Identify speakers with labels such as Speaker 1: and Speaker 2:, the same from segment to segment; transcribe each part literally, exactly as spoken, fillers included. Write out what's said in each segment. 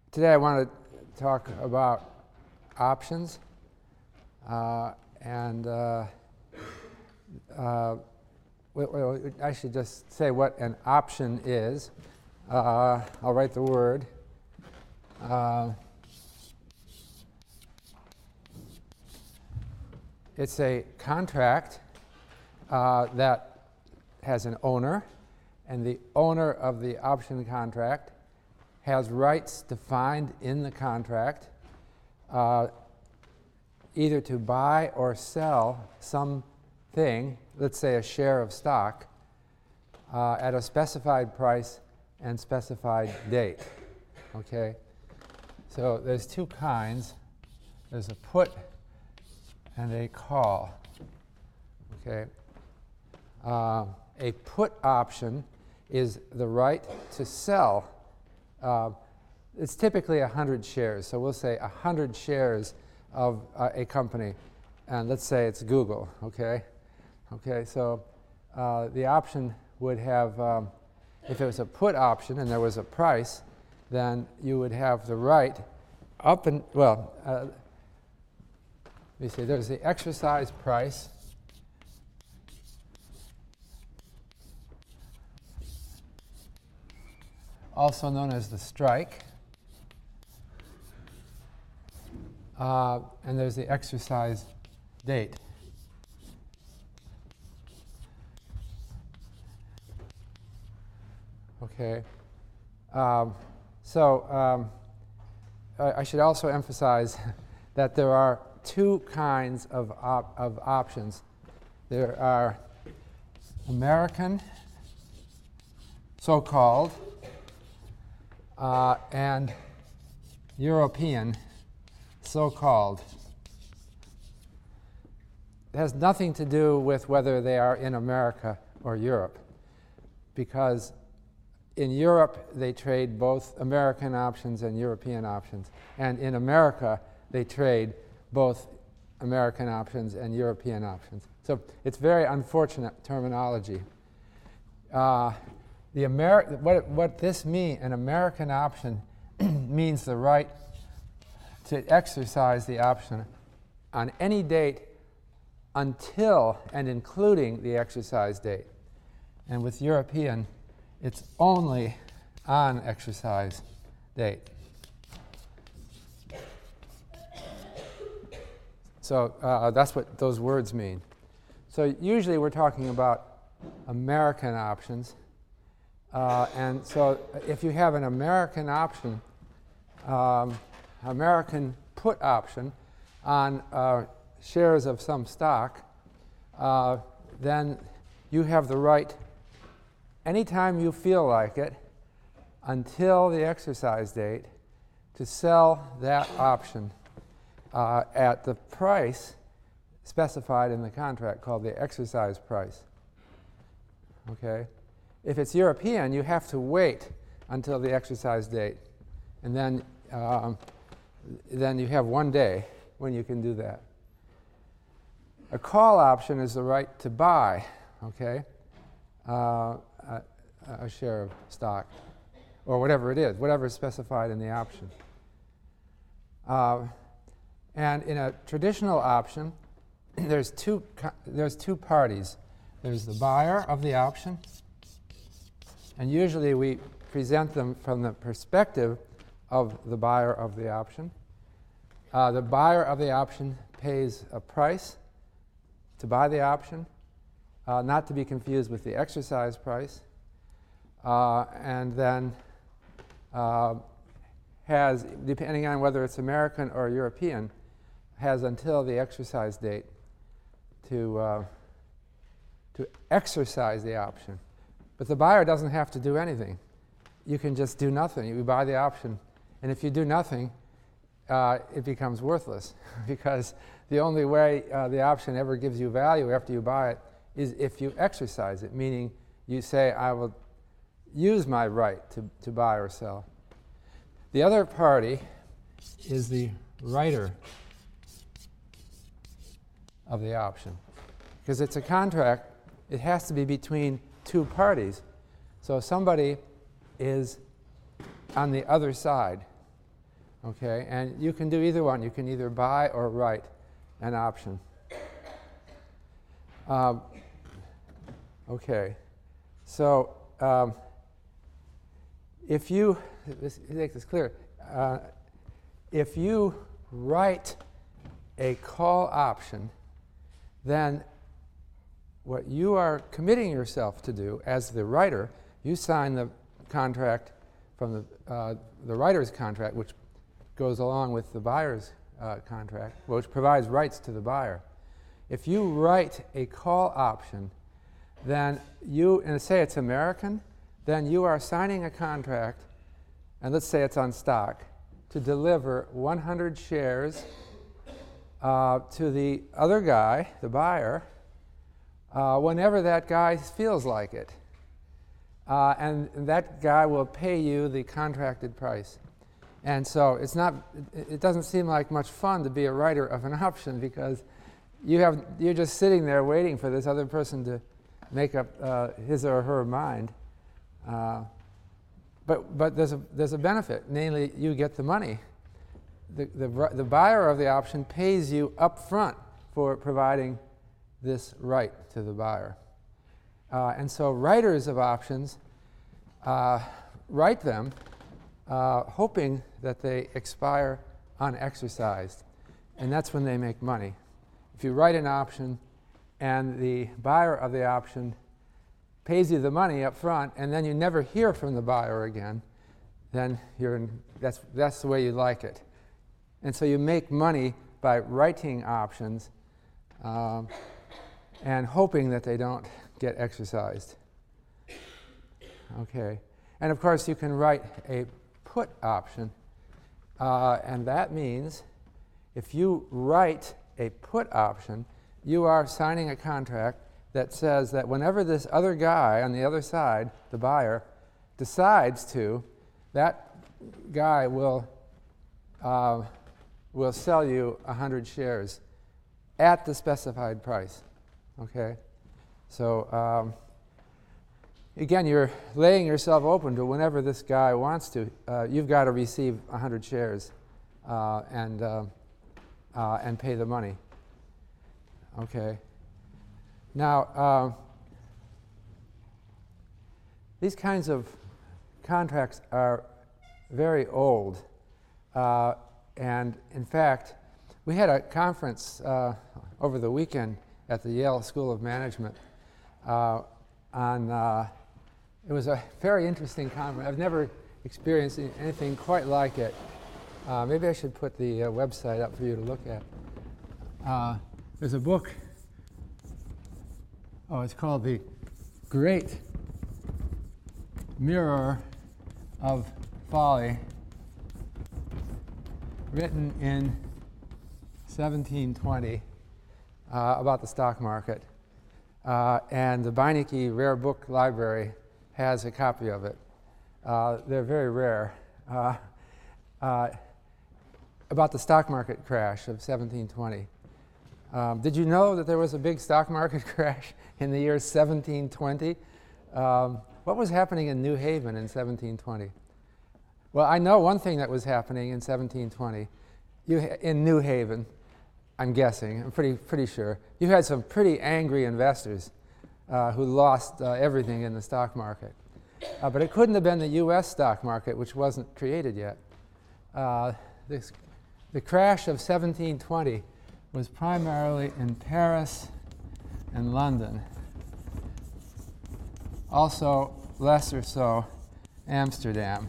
Speaker 1: Today I want to talk about options, uh, and uh, uh, well, I should just say what an option is. Uh, I'll write the word. Uh, it's a contract uh, that has an owner, and the owner of the option contract has rights defined in the contract uh, either to buy or sell something, let's say a share of stock, uh, at a specified price and specified date. Okay? So there's two kinds. There's a put and a call. Okay? Uh, a put option is the right to sell. Uh, it's typically one hundred shares, so we'll say one hundred shares of uh, a company, and let's say it's Google, okay? Okay, so uh, the option would have, um, if it was a put option and there was a price, then you would have the right up and, well, uh, let me see, there's the exercise price, also known as the strike, uh, and there's the exercise date. Okay, um, so um, I, I should also emphasize that there are two kinds of, op of options. There are American, so-called, Uh, and European, so-called. It has nothing to do with whether they are in America or Europe, because in Europe they trade both American options and European options, and in America they trade both American options and European options. So it's very unfortunate terminology. Uh, The Ameri what, what this means, an American option, means the right to exercise the option on any date until and including the exercise date. And with European, it's only on exercise date. So uh, that's what those words mean. So usually we're talking about American options. Uh, and so if you have an American option, um, American put option on uh, shares of some stock, uh, then you have the right, anytime you feel like it, until the exercise date, to sell that option uh, at the price specified in the contract called the exercise price. Okay? If it's European, you have to wait until the exercise date, and then, um, then you have one day when you can do that. A call option is the right to buy, okay, uh, a, a share of stock, or whatever it is, whatever is specified in the option. Uh, and in a traditional option, there's two, there's two parties. There's the buyer of the option, and usually we present them from the perspective of the buyer of the option. Uh, the buyer of the option pays a price to buy the option, uh, not to be confused with the exercise price, uh, and then uh, has, depending on whether it's American or European, has until the exercise date to, uh, to exercise the option. But the buyer doesn't have to do anything. You can just do nothing. You buy the option, and if you do nothing, uh, it becomes worthless because the only way uh, the option ever gives you value after you buy it is if you exercise it, meaning you say, I will use my right to, to buy or sell. The other party is the writer of the option. Because it's a contract, it has to be between two parties. So somebody is on the other side. Okay, and you can do either one. You can either buy or write an option. Um, okay, so um, if you, this, make this clear, uh, if you write a call option, then what you are committing yourself to do as the writer, you sign the contract from the, uh, the writer's contract, which goes along with the buyer's uh, contract, which provides rights to the buyer. If you write a call option, then you, and say it's American, then you are signing a contract, and let's say it's on stock, to deliver one hundred shares uh, to the other guy, the buyer, uh, whenever that guy feels like it. Uh, and that guy will pay you the contracted price. And so it's not, it doesn't seem like much fun to be a writer of an option, because you have, you're just sitting there waiting for this other person to make up uh, his or her mind. Uh, but but there's a, there's a benefit, namely you get the money. The, the, the buyer of the option pays you up front for providing this right to the buyer. Uh, and so writers of options uh, write them uh, hoping that they expire unexercised. And that's when they make money. If you write an option and the buyer of the option pays you the money up front, and then you never hear from the buyer again, then you're in, that's, that's the way you like it. And so you make money by writing options um, and hoping that they don't get exercised. Okay. And of course, you can write a put option, uh, and that means if you write a put option, you are signing a contract that says that whenever this other guy on the other side, the buyer, decides to, that guy will uh, will sell you one hundred shares at the specified price. Okay? So um, again, you're laying yourself open to whenever this guy wants to. Uh, you've got to receive one hundred shares uh, and uh, uh, and pay the money. Okay. Now, uh, these kinds of contracts are very old, uh, and in fact, we had a conference uh, over the weekend at the Yale School of Management. Uh, on, uh, it was a very interesting conference. I've never experienced anything quite like it. Uh, maybe I should put the uh, website up for you to look at. Uh, there's a book. Oh, it's called The Great Mirror of Folly, written in seventeen twenty uh, about the stock market. Uh, and the Beinecke Rare Book Library has a copy of it. Uh, they're very rare. Uh, uh, about the stock market crash of seventeen twenty. Um, did you know that there was a big stock market crash in the year seventeen twenty? Um, what was happening in New Haven in seventeen twenty? Well, I know one thing that was happening in seventeen twenty. You ha- in New Haven, I'm guessing, I'm pretty, pretty sure, you had some pretty angry investors uh, who lost uh, everything in the stock market. Uh, but it couldn't have been the U S stock market, which wasn't created yet. Uh, this, the crash of seventeen twenty was primarily in Paris and London. Also, less or so, Amsterdam.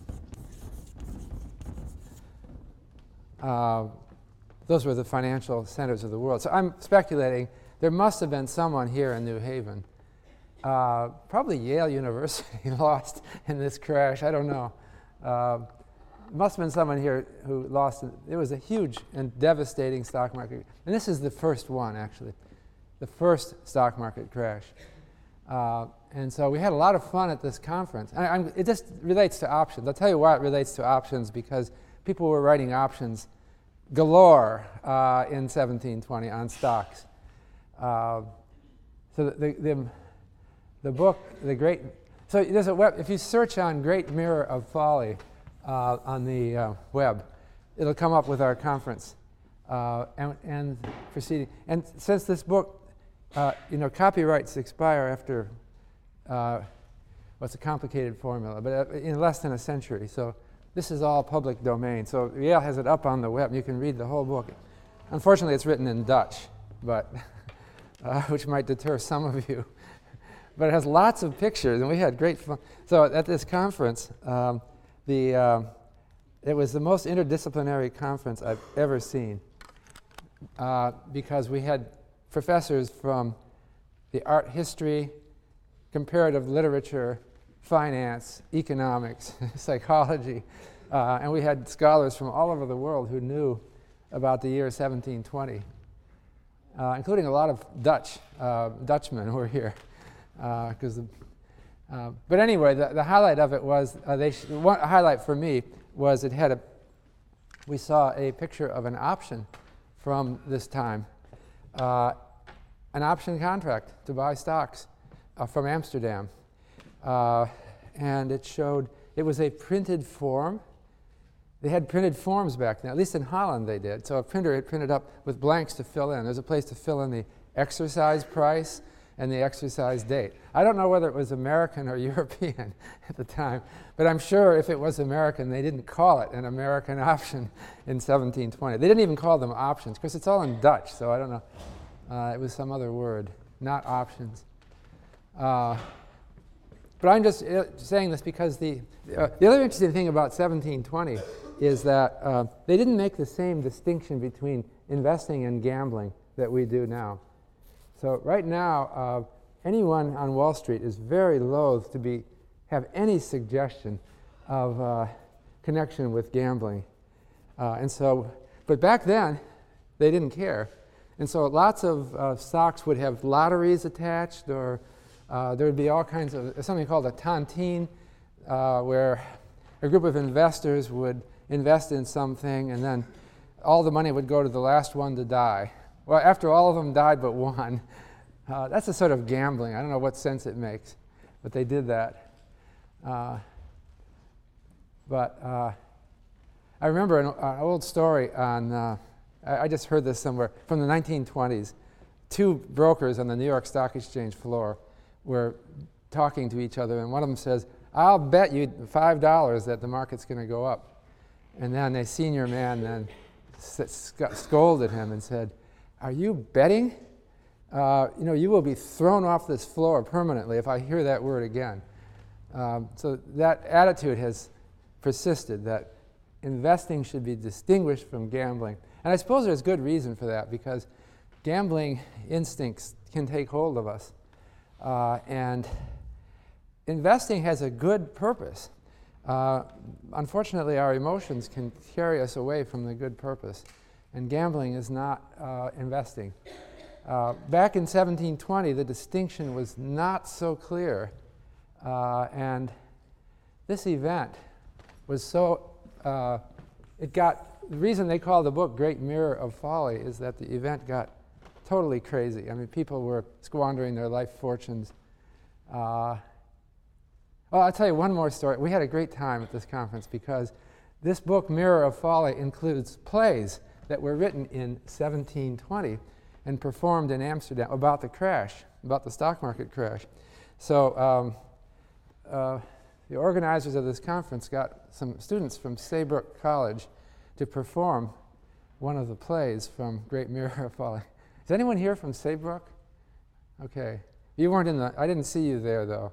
Speaker 1: Uh, those were the financial centers of the world. So I'm speculating there must have been someone here in New Haven. Uh, probably Yale University lost in this crash. I don't know. Uh, must have been someone here who lost. It was a huge and devastating stock market. And this is the first one, actually. The first stock market crash. Uh, and so we had a lot of fun at this conference. I, I'm, it just relates to options. I'll tell you why it relates to options, because people were writing options galore uh, in seventeen twenty on stocks. Uh, so the, the, the book, the great, so there's a web, if you search on Great Mirror of Folly uh, on the uh, web, it'll come up with our conference uh, and, and proceeding. And since this book, uh, you know, copyrights expire after, uh, well, it's a complicated formula, but in less than a century. So this is all public domain. So Yale has it up on the web. You can read the whole book. Unfortunately, it's written in Dutch, but uh, which might deter some of you. But it has lots of pictures, and we had great fun. So at this conference, um, the uh, it was the most interdisciplinary conference I've ever seen uh, because we had professors from the art history, comparative literature, finance, economics, psychology, uh, and we had scholars from all over the world who knew about the year seventeen twenty, uh, including a lot of Dutch, uh, Dutchmen who were here. Because, uh, uh, but anyway, the, the highlight of it was, uh, they sh- one highlight for me was it had a, we saw a picture of an option from this time, uh, an option contract to buy stocks uh, from Amsterdam. Uh, and it showed, it was a printed form. They had printed forms back then, at least in Holland they did. So a printer had printed up with blanks to fill in. There's a place to fill in the exercise price and the exercise date. I don't know whether it was American or European at the time, but I'm sure if it was American, they didn't call it an American option in seventeen twenty. They didn't even call them options, because it's all in Dutch, so I don't know. Uh, it was some other word, not options. Uh, but I'm just uh, saying this because the, uh, the other interesting thing about seventeen twenty is that uh, they didn't make the same distinction between investing and gambling that we do now. So right now, uh, anyone on Wall Street is very loath to be have any suggestion of uh, connection with gambling. Uh, and so, but back then, they didn't care. And so lots of uh, stocks would have lotteries attached, or uh, there would be all kinds of, something called a tontine, uh, where a group of investors would invest in something, and then all the money would go to the last one to die. Well, after all of them died but one, uh, that's a sort of gambling. I don't know what sense it makes, but they did that. Uh, but uh, I remember an, an old story on, uh, I, I just heard this somewhere, from the nineteen twenties. Two brokers on the New York Stock Exchange floor were talking to each other, and one of them says, "I'll bet you five dollars that the market's going to go up." And then a senior man then sc- scolded him and said, "Are you betting? Uh, you know, you will be thrown off this floor permanently if I hear that word again." Um, so that attitude has persisted, that investing should be distinguished from gambling. And I suppose there's good reason for that, because gambling instincts can take hold of us. Uh, and investing has a good purpose. Uh, unfortunately, our emotions can carry us away from the good purpose. And gambling is not uh, investing. Uh, back in seventeen twenty, the distinction was not so clear. Uh, and this event was so, uh, it got, the reason they call the book Great Mirror of Folly is that the event got totally crazy. I mean, people were squandering their life fortunes. Uh, well, I'll tell you one more story. We had a great time at this conference because this book, Mirror of Folly, includes plays that were written in seventeen twenty and performed in Amsterdam about the crash, about the stock market crash. So um, uh, the organizers of this conference got some students from Saybrook College to perform one of the plays from Great Mirror of Folly. Is anyone here from Saybrook? Okay. You weren't in the, I didn't see you there though.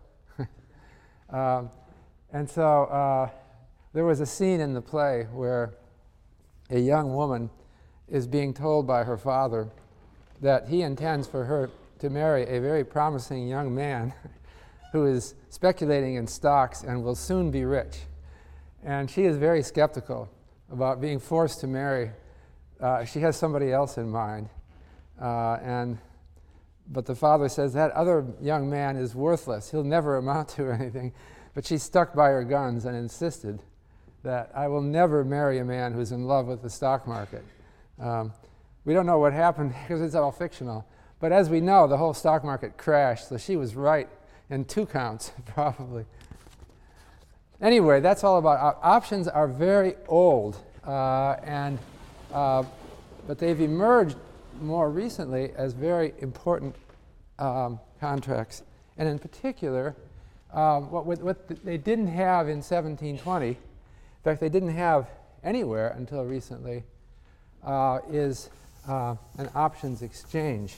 Speaker 1: um, and so uh, there was a scene in the play where a young woman is being told by her father that he intends for her to marry a very promising young man who is speculating in stocks and will soon be rich. And she is very skeptical about being forced to marry. Uh, she has somebody else in mind. Uh, and but the father says that other young man is worthless. He'll never amount to anything. But she stuck by her guns and insisted that I will never marry a man who's in love with the stock market. Um, we don't know what happened because it's all fictional. But as we know, the whole stock market crashed, so she was right in two counts, probably. Anyway, that's all about op- options are very old. uh, and uh, but they've emerged more recently as very important um, contracts. And in particular, um, what, what they didn't have in seventeen twenty, in fact, they didn't have anywhere until recently, uh, is uh, an options exchange.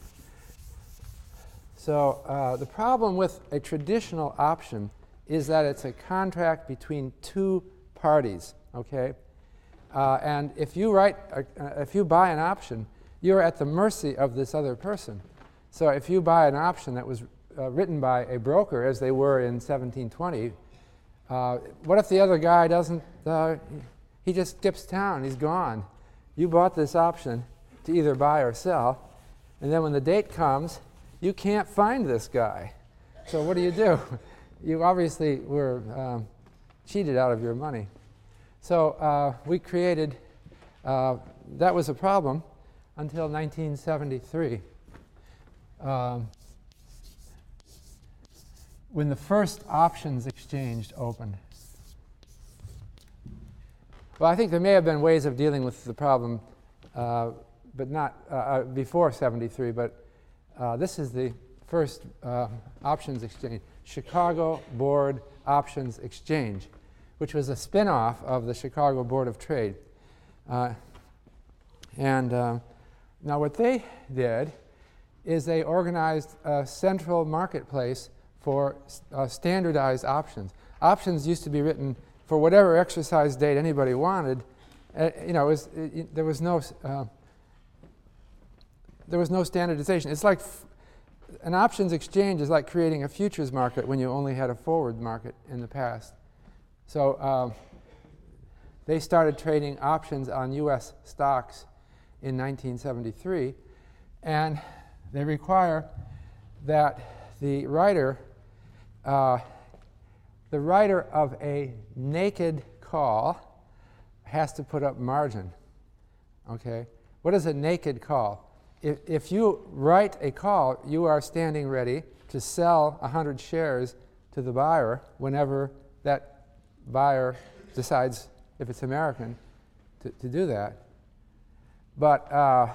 Speaker 1: So uh, the problem with a traditional option is that it's a contract between two parties, okay? Uh, and if you write, a, uh, if you buy an option, you're at the mercy of this other person. So if you buy an option that was uh, written by a broker, as they were in seventeen twenty, uh, what if the other guy doesn't, uh, he just skips town, he's gone. You bought this option to either buy or sell, and then when the date comes, you can't find this guy. So what do you do? You obviously were um, cheated out of your money. So uh, we created, uh, that was a problem until nineteen seventy-three. Um, when the first options exchange opened. Well, I think there may have been ways of dealing with the problem, uh, but not uh, uh, before seventy-three, but uh, this is the first uh, options exchange, Chicago Board Options Exchange, which was a spin-off of the Chicago Board of Trade. Uh, and uh, now what they did is they organized a central marketplace for uh, standardized options. Options used to be written for whatever exercise date anybody wanted. Uh, you know, it was, it, it, there was no uh, there was no standardization. It's like f an options exchange is like creating a futures market when you only had a forward market in the past. So uh, they started trading options on U S stocks in nineteen seventy-three, and they require that the writer, uh, the writer of a naked call has to put up margin. Okay? What is a naked call? If, if you write a call, you are standing ready to sell one hundred shares to the buyer whenever that buyer decides, if it's American, to, to do that. But uh,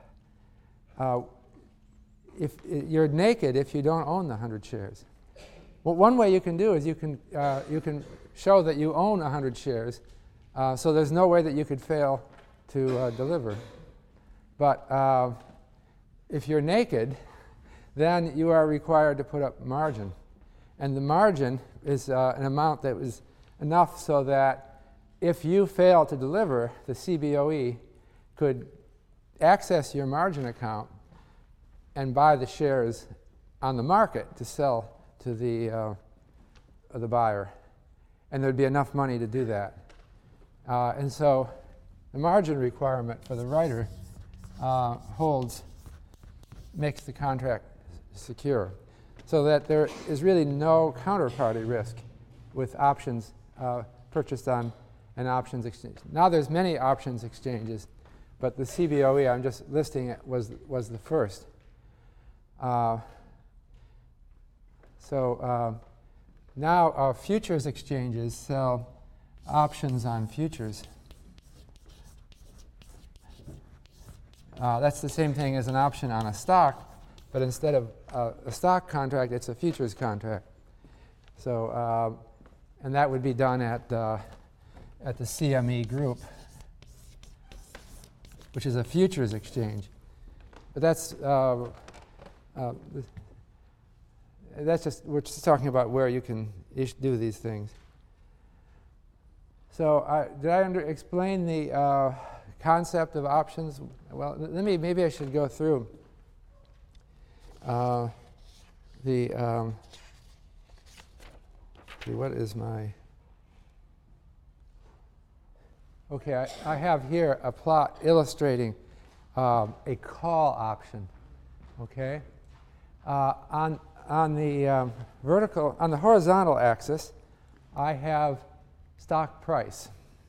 Speaker 1: uh, if you're naked if you don't own the one hundred shares. Well, one way you can do is you can, uh, you can show that you own one hundred shares, uh, so there's no way that you could fail to uh, deliver. But uh, if you're naked, then you are required to put up margin. And the margin is uh, an amount that was enough so that if you fail to deliver, the C B O E could access your margin account and buy the shares on the market to sell to the, uh, the buyer. And there'd be enough money to do that. Uh, and so the margin requirement for the writer uh, holds, makes the contract secure, so that there is really no counterparty risk with options uh, purchased on an options exchange. Now there's many options exchanges, but the C B O E, I'm just listing it, was, was the first. Uh, so uh, now uh, futures exchanges sell options on futures. Uh, that's the same thing as an option on a stock, but instead of uh, a stock contract, it's a futures contract. So, uh, and that would be done at, uh, at the C M E group, which is a futures exchange. But that's, uh, uh, that's just, we're just talking about where you can ish do these things. So uh, did I under explain the uh, concept of options? Well, let me, maybe I should go through uh, the, um, see, what is my, okay, I, I have here a plot illustrating um, a call option, okay? Uh, on, on the um, vertical, on the horizontal axis, I have stock price.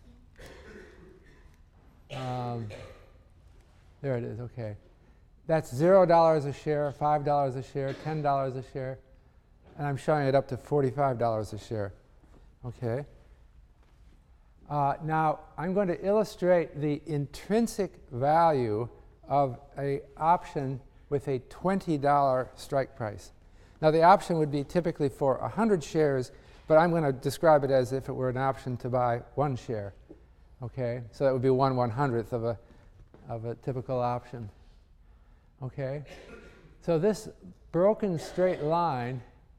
Speaker 1: Um, there it is, okay. That's zero dollars a share, five dollars a share, ten dollars a share, and I'm showing it up to forty-five dollars a share, okay. Uh, now, I'm going to illustrate the intrinsic value of an option with a twenty dollar strike price. Now, the option would be typically for one hundred shares, but I'm going to describe it as if it were an option to buy one share. Okay? So that would be one one hundredth of a, of a typical option. Okay? So this broken straight line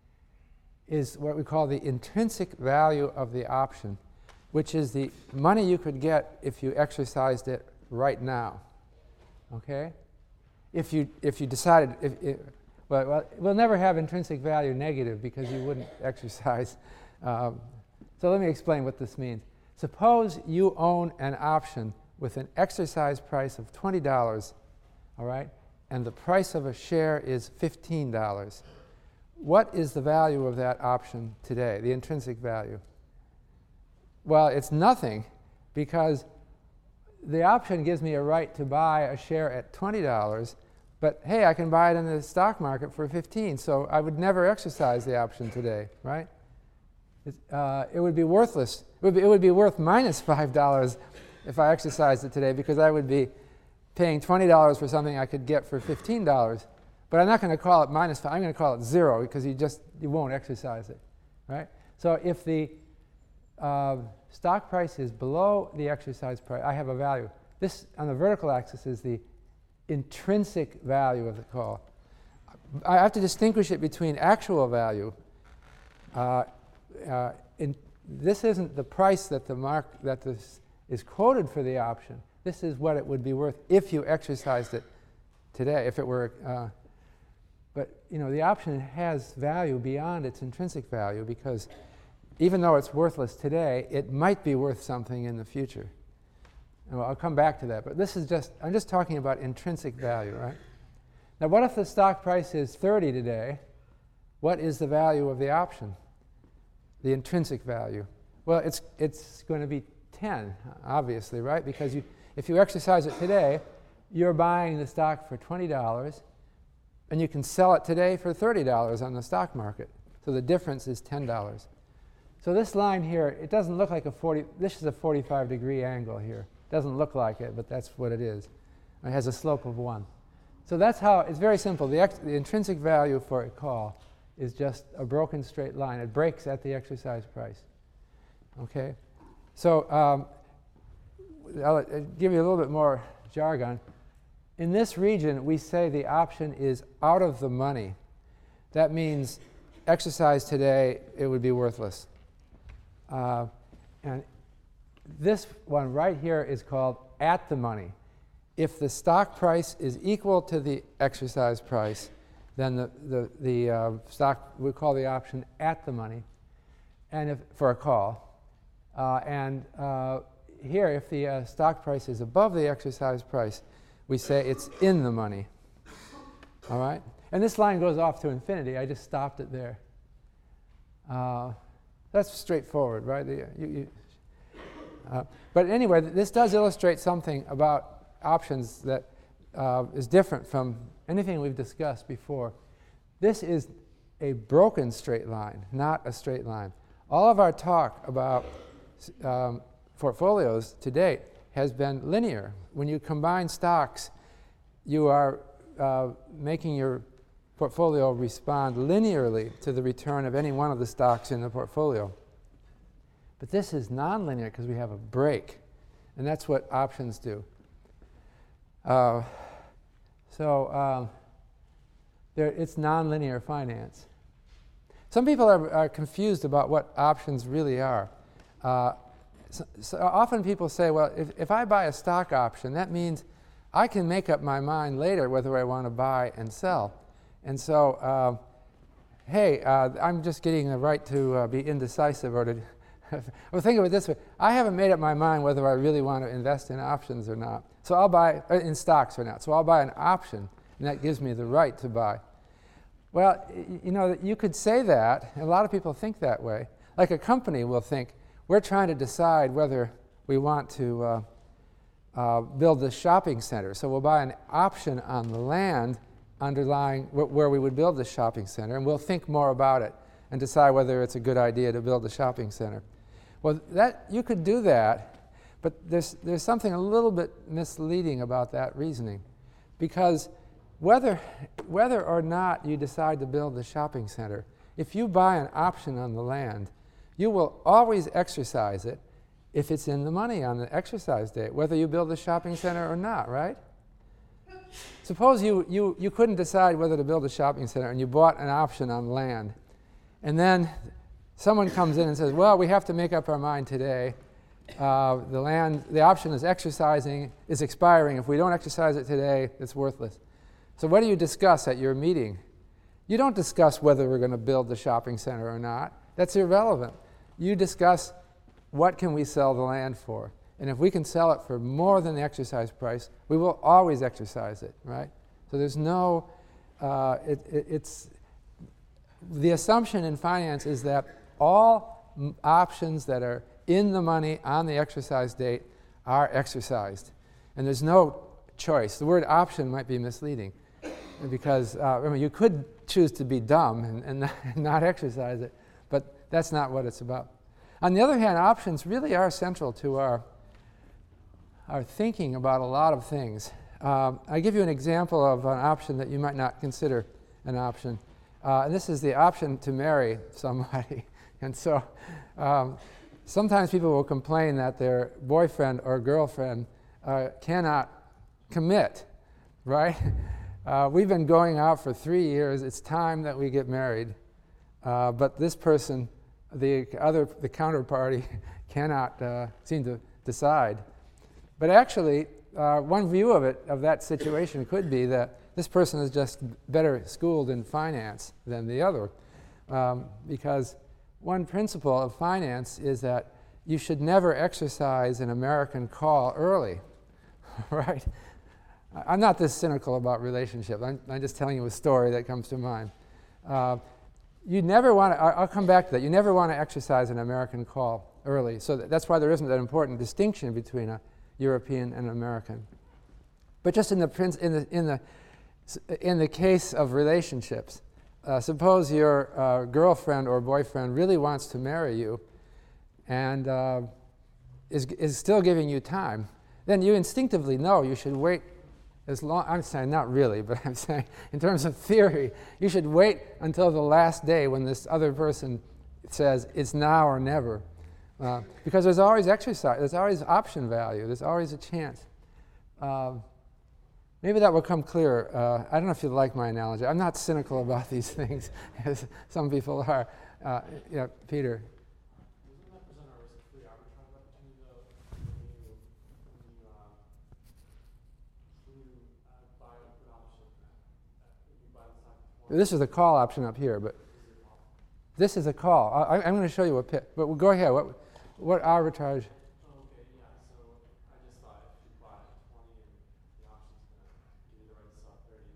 Speaker 1: is what we call the intrinsic value of the option, which is the money you could get if you exercised it right now. Okay? If you, if you decided, if, if, well, well, we'll never have intrinsic value negative because you wouldn't exercise. Um, so let me explain what this means. Suppose you own an option with an exercise price of twenty dollars, all right, and the price of a share is fifteen dollars. What is the value of that option today, the intrinsic value? Well, it's nothing, because the option gives me a right to buy a share at twenty dollars, but hey, I can buy it in the stock market for fifteen, so I would never exercise the option today, right? It, uh, it would be worthless. It would be, it would be worth minus five dollars if I exercised it today, because I would be paying twenty dollars for something I could get for fifteen dollars. But I'm not going to call it minus five. I'm going to call it zero, because you just you won't exercise it, right? So if the uh, stock price is below the exercise price, I have a value. This on the vertical axis is the intrinsic value of the call. I have to distinguish it between actual value. Uh, uh, in, this isn't the price that the mark that this is quoted for the option. This is what it would be worth if you exercised it today. If it were, uh, but you know, the option has value beyond its intrinsic value, because even though it's worthless today, it might be worth something in the future. And well, I'll come back to that. But this is just, I'm just talking about intrinsic value, right? Now, what if the stock price is thirty today? What is the value of the option? The intrinsic value. Well, it's, it's going to be ten, obviously, right? Because you, if you exercise it today, you're buying the stock for twenty dollars, and you can sell it today for thirty dollars on the stock market. So the difference is ten dollars. So this line here, it doesn't look like a forty, this is a forty-five degree angle here. It doesn't look like it, but that's what it is. It has a slope of one. So that's how, it's very simple. The, ex, the intrinsic value for a call is just a broken straight line. It breaks at the exercise price. Okay? So um, I'll, I'll give you a little bit more jargon. In this region, we say the option is out of the money. That means exercise today, it would be worthless. Uh, and this one right here is called at the money. If the stock price is equal to the exercise price, then the, the, the uh, stock, we call the option at the money, and if, for a call. Uh, and uh, here, if the uh, stock price is above the exercise price, we say it's in the money. All right? And this line goes off to infinity. I just stopped it there. Uh, that's straightforward, right? The, you, you, uh, but anyway, th this does illustrate something about options that uh, is different from anything we've discussed before. This is a broken straight line, not a straight line. All of our talk about um, portfolios to date has been linear. When you combine stocks, you are uh, making your portfolio respond linearly to the return of any one of the stocks in the portfolio. But this is nonlinear because we have a break, and that's what options do. Uh, so um, there, it's nonlinear finance. Some people are, are confused about what options really are. Uh, so, so often people say, well, if, if I buy a stock option, that means I can make up my mind later whether I want to buy and sell. And so, uh, hey, uh, I'm just getting the right to uh, be indecisive or to well, think of it this way. I haven't made up my mind whether I really want to invest in options or not. So I'll buy, uh, in stocks or not. So I'll buy an option, and that gives me the right to buy. Well, you know, you could say that, and a lot of people think that way. Like a company will think, we're trying to decide whether we want to uh, uh, build this shopping center. So we'll buy an option on the land underlying wh where we would build this shopping center, and we'll think more about it and decide whether it's a good idea to build a shopping center. Well, that, you could do that, but there's, there's something a little bit misleading about that reasoning. Because whether, whether or not you decide to build the shopping center, if you buy an option on the land, you will always exercise it if it's in the money on the exercise date, whether you build the shopping center or not, right? Suppose you, you, you couldn't decide whether to build a shopping center and you bought an option on land. And then someone comes in and says, well, we have to make up our mind today. Uh, the land, the option is exercising, is expiring. If we don't exercise it today, it's worthless. So what do you discuss at your meeting? You don't discuss whether we're going to build the shopping center or not. That's irrelevant. You discuss what can we sell the land for. And if we can sell it for more than the exercise price, we will always exercise it, right? So there's no, uh, it, it, it's, the assumption in finance is that all m- options that are in the money on the exercise date are exercised. And there's no choice. The word option might be misleading because uh, I mean, you could choose to be dumb and, and, not, and not exercise it, but that's not what it's about. On the other hand, options really are central to our, our thinking about a lot of things. Um, I'll give you an example of an option that you might not consider an option. Uh, and this is the option to marry somebody. And so um, sometimes people will complain that their boyfriend or girlfriend uh, cannot commit, right? Uh, we've been going out for three years. It's time that we get married. Uh, but this person, the other, the counterparty, cannot uh, seem to decide. But actually, uh, one view of it, of that situation, could be that this person is just better schooled in finance than the other, um, because one principle of finance is that you should never exercise an American call early, right? I'm not this cynical about relationships. I'm, I'm just telling you a story that comes to mind. Uh, you never want to, I'll come back to that, you never want to exercise an American call early. So that's why there isn't an important distinction between a European and American. But just in the, princ- in the, in the, in the case of relationships, uh, suppose your uh, girlfriend or boyfriend really wants to marry you and uh, is, is still giving you time, then you instinctively know you should wait as long, I'm saying not really, but I'm saying in terms of theory, you should wait until the last day when this other person says it's now or never. Uh, because there's always exercise, there's always option value, there's always a chance. Uh, maybe that will come clearer. Uh, I don't know if you like my analogy. I'm not cynical about these things, as some people are. Uh, yeah, Peter.
Speaker 2: Doesn't that present a risk of free arbitrage opportunity, though, when you, when you, uh, when you uh, buy a put option, uh, if you buy the stock before?
Speaker 1: This is the call option up here, but this is a call. I, I'm going to show you a pit, but we'll go ahead. What, what arbitrage?
Speaker 2: Oh, okay, yeah. So I just thought if you buy twenty and the option's going to give you the right to sell thirty.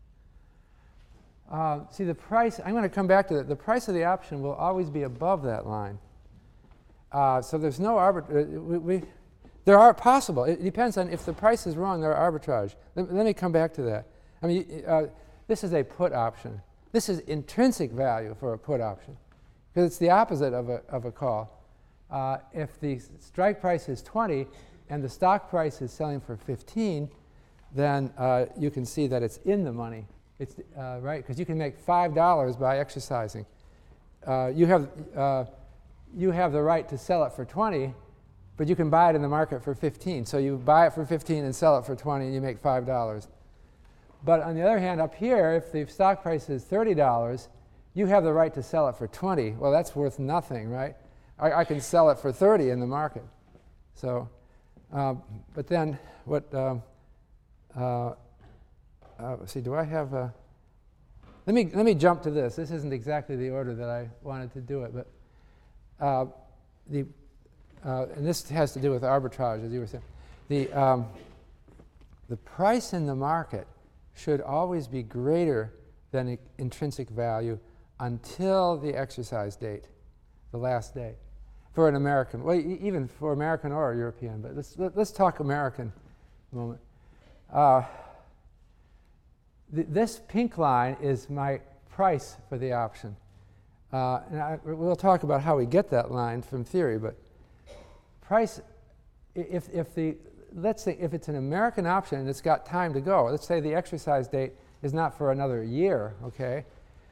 Speaker 1: Uh, see, the price, I'm going to come back to that. The price of the option will always be above that line. Uh, so there's no arbitrage. We, we, there are possible. It depends on if the price is wrong, there are arbitrage. Let, let me come back to that. I mean, uh, this is a put option. This is intrinsic value for a put option because it's the opposite of a, of a call. Uh, if the strike price is twenty and the stock price is selling for fifteen, then uh, you can see that it's in the money. It's uh, right because you can make five dollars by exercising. Uh, you have uh, you have the right to sell it for twenty, but you can buy it in the market for fifteen. So you buy it for fifteen and sell it for twenty, and you make five dollars. But on the other hand, up here, if the stock price is thirty dollars, you have the right to sell it for twenty. Well, that's worth nothing, right? I, I can sell it for thirty in the market. So, uh, but then what? Um, uh, uh, see, do I have a? Let me let me jump to this. This isn't exactly the order that I wanted to do it, but uh, the uh, and this has to do with arbitrage, as you were saying. The um, the price in the market should always be greater than I- intrinsic value until the exercise date, the last day, for an American. Well, e- even for American or European, but let's let, let's talk American a moment. Uh, th- this pink line is my price for the option, uh, and I, we'll talk about how we get that line from theory. But price, if, if the, let's say if it's an American option and it's got time to go, let's say the exercise date is not for another year, okay,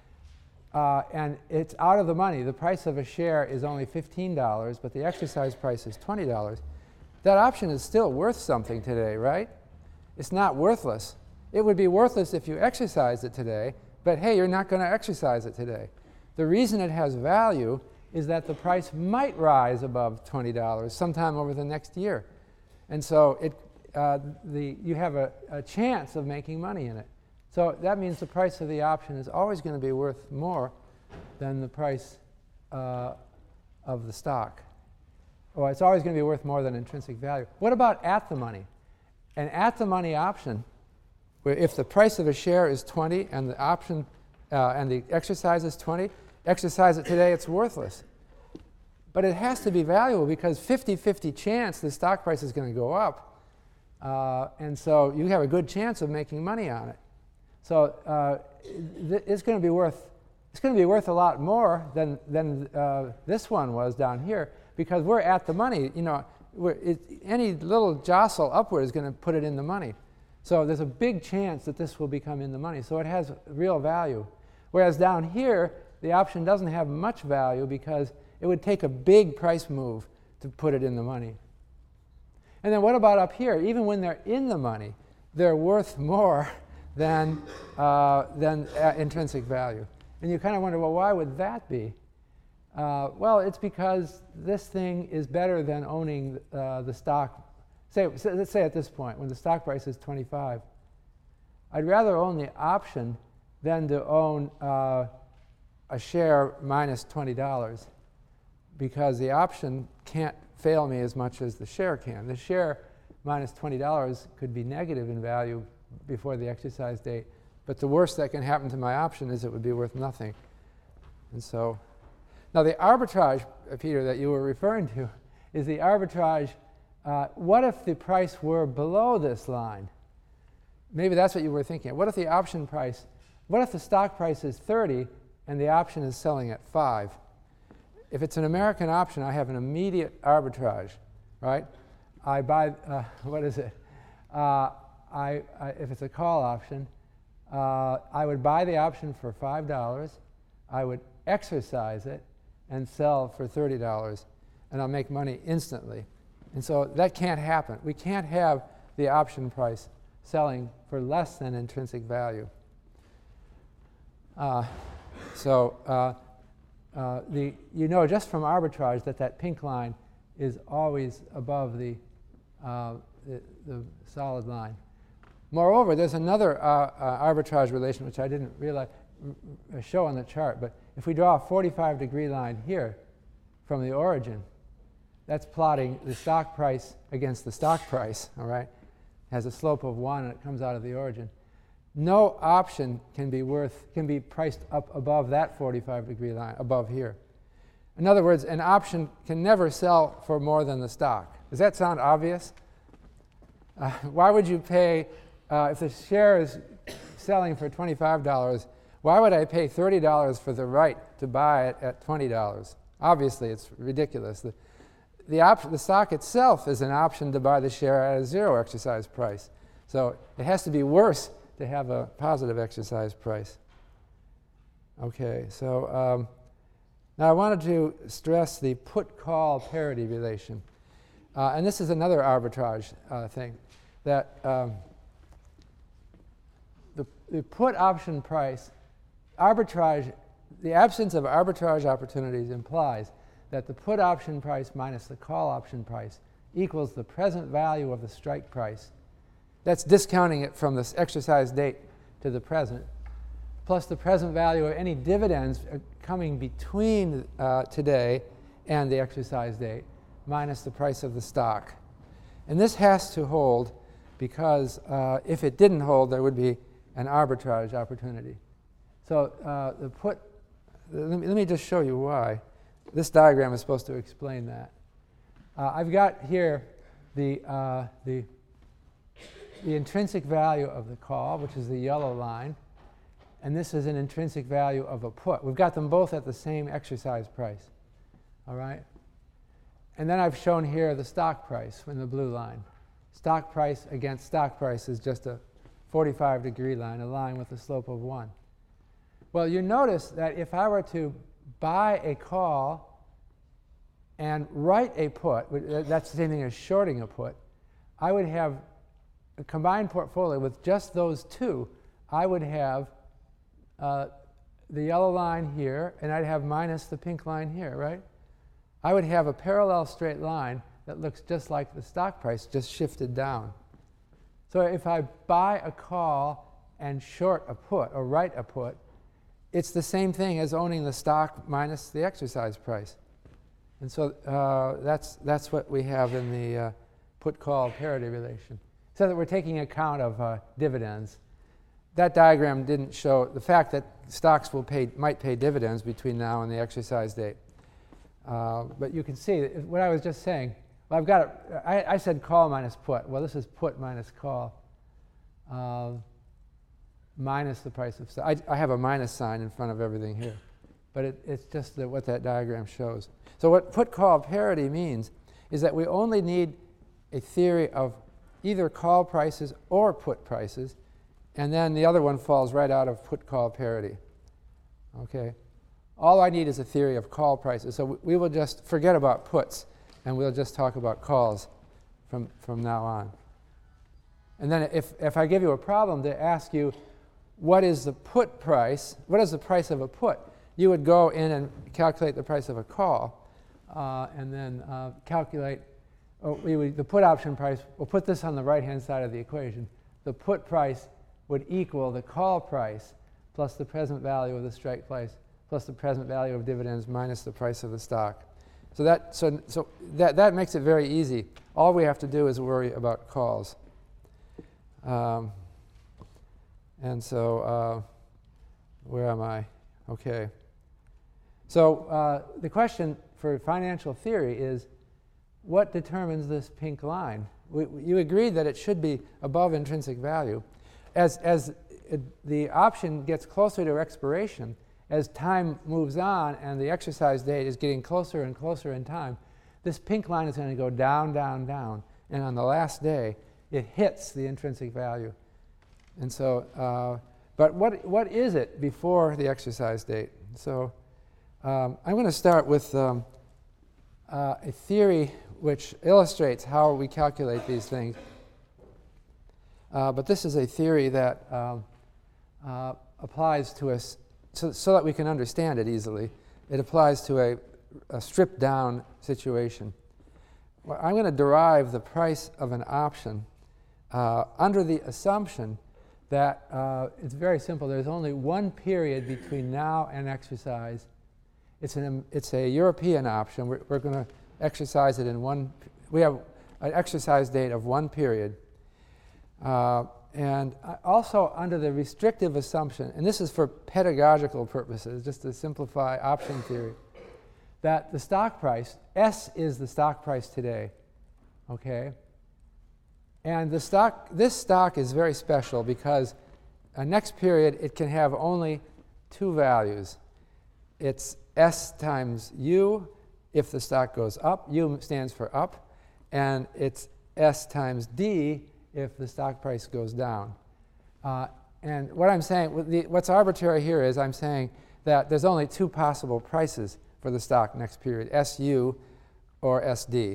Speaker 1: uh, and it's out of the money, the price of a share is only fifteen dollars, but the exercise price is twenty dollars, that option is still worth something today, right? It's not worthless. It would be worthless if you exercised it today, but hey, you're not going to exercise it today. The reason it has value is that the price might rise above twenty dollars sometime over the next year. And so it, uh, the, you have a, a chance of making money in it. So that means the price of the option is always going to be worth more than the price uh, of the stock. Or it's always going to be worth more than intrinsic value. What about at the money? An at the money option, where if the price of a share is twenty and the option uh, and the exercise is twenty, exercise it today, it's worthless. But it has to be valuable because fifty fifty chance the stock price is going to go up. Uh, and so you have a good chance of making money on it. So uh, th it's going to be worth it's going to be worth a lot more than than uh, this one was down here because we're at the money. You know, we're, it, any little jostle upward is going to put it in the money. So there's a big chance that this will become in the money. So it has real value. Whereas down here, the option doesn't have much value because it would take a big price move to put it in the money. And then what about up here? Even when they're in the money, they're worth more than, uh, than uh, intrinsic value. And you kind of wonder, well, why would that be? Uh, well, it's because this thing is better than owning uh, the stock. Say, let's say at this point, when the stock price is twenty-five, I'd rather own the option than to own uh, a share minus twenty dollars because the option can't fail me as much as the share can. The share minus twenty dollars could be negative in value before the exercise date, but the worst that can happen to my option is it would be worth nothing. And so, now the arbitrage, Peter, that you were referring to is the arbitrage. Uh, what if the price were below this line? Maybe that's what you were thinking. What if the option price, what if the stock price is thirty and the option is selling at five? If it's an American option, I have an immediate arbitrage, right? I buy, uh, what is it? Uh, I, I, if it's a call option, uh, I would buy the option for five dollars, I would exercise it, and sell for thirty dollars, and I'll make money instantly. And so that can't happen. We can't have the option price selling for less than intrinsic value. Uh, so uh, uh, the, you know just from arbitrage that that pink line is always above the, uh, the, the solid line. Moreover, there's another uh, uh, arbitrage relation which I didn't realize, r show on the chart, but if we draw a forty-five degree line here from the origin, that's plotting the stock price against the stock price, all right? It has a slope of one and it comes out of the origin. No option can be worth, can be priced up above that forty-five degree line, above here. In other words, an option can never sell for more than the stock. Does that sound obvious? Uh, why would you pay, uh, if the share is selling for twenty-five dollars, why would I pay thirty dollars for the right to buy it at twenty dollars? Obviously, it's ridiculous. The, the, op the stock itself is an option to buy the share at a zero exercise price. So it has to be worse to have a positive exercise price. Okay, so um, now I wanted to stress the put-call parity relation. Uh, and this is another arbitrage uh, thing, that um, the, the put option price, arbitrage, the absence of arbitrage opportunities implies that the put option price minus the call option price equals the present value of the strike price. That's discounting it from this exercise date to the present, plus the present value of any dividends coming between uh, today and the exercise date, minus the price of the stock. And this has to hold because uh, if it didn't hold, there would be an arbitrage opportunity. So uh, the put, let me, let me just show you why. This diagram is supposed to explain that. Uh, I've got here the, uh, the, the intrinsic value of the call, which is the yellow line, and this is an intrinsic value of a put. We've got them both at the same exercise price, all right? and then I've shown here the stock price in the blue line. Stock price against stock price is just a forty-five degree line, a line with a slope of one. Well, you notice that if I were to buy a call and write a put, that's the same thing as shorting a put, I would have a combined portfolio with just those two. I would have uh, the yellow line here, and I'd have minus the pink line here, right? I would have a parallel straight line that looks just like the stock price, just shifted down. So if I buy a call and short a put, or write a put, it's the same thing as owning the stock minus the exercise price. And so uh, that's, that's what we have in the uh, put-call parity relation. So that we're taking account of uh, dividends. That diagram didn't show the fact that stocks will pay, might pay dividends between now and the exercise date. Uh, but you can see that what I was just saying. Well, I've got it. I, I said call minus put. Well, this is put minus call uh, minus the price of stock. I, I have a minus sign in front of everything here. But it, it's just that what that diagram shows. So what put-call parity means is that we only need a theory of either call prices or put prices, and then the other one falls right out of put-call parity. Okay? All I need is a theory of call prices. So we will just forget about puts, and we'll just talk about calls from, from now on. And then if, if I give you a problem to ask you, what is the put price, what is the price of a put, you would go in and calculate the price of a call, uh, and then uh, calculate oh, we would, the put option price. We'll put this on the right-hand side of the equation. The put price would equal the call price plus the present value of the strike price plus the present value of dividends minus the price of the stock. So that, so, so that, that makes it very easy. All we have to do is worry about calls. Um, and so uh, where am I? Okay. So uh, the question for financial theory is, what determines this pink line? We, you agreed that it should be above intrinsic value. As, as it, the option gets closer to expiration, as time moves on and the exercise date is getting closer and closer in time, this pink line is going to go down, down, down. And on the last day, it hits the intrinsic value. And so, uh, but what, what is it before the exercise date? So um, I'm going to start with um, uh, a theory which illustrates how we calculate these things. Uh, but this is a theory that um, uh, applies to us so, so that we can understand it easily. It applies to a, a stripped down situation. Well, I'm going to derive the price of an option uh, under the assumption that uh, it's very simple. There's only one period between now and exercise. It's, an, it's a European option. We're, we're going to exercise it in one, we have an exercise date of one period. Uh, and also under the restrictive assumption, and this is for pedagogical purposes, just to simplify option theory, that the stock price, S is the stock price today, okay? And the stock, this stock is very special because uh, next period it can have only two values. It's S times U if the stock goes up. U stands for up. And it's S times D if the stock price goes down. Uh, and what I'm saying, the, what's arbitrary here is I'm saying that there's only two possible prices for the stock next period, S U or S D.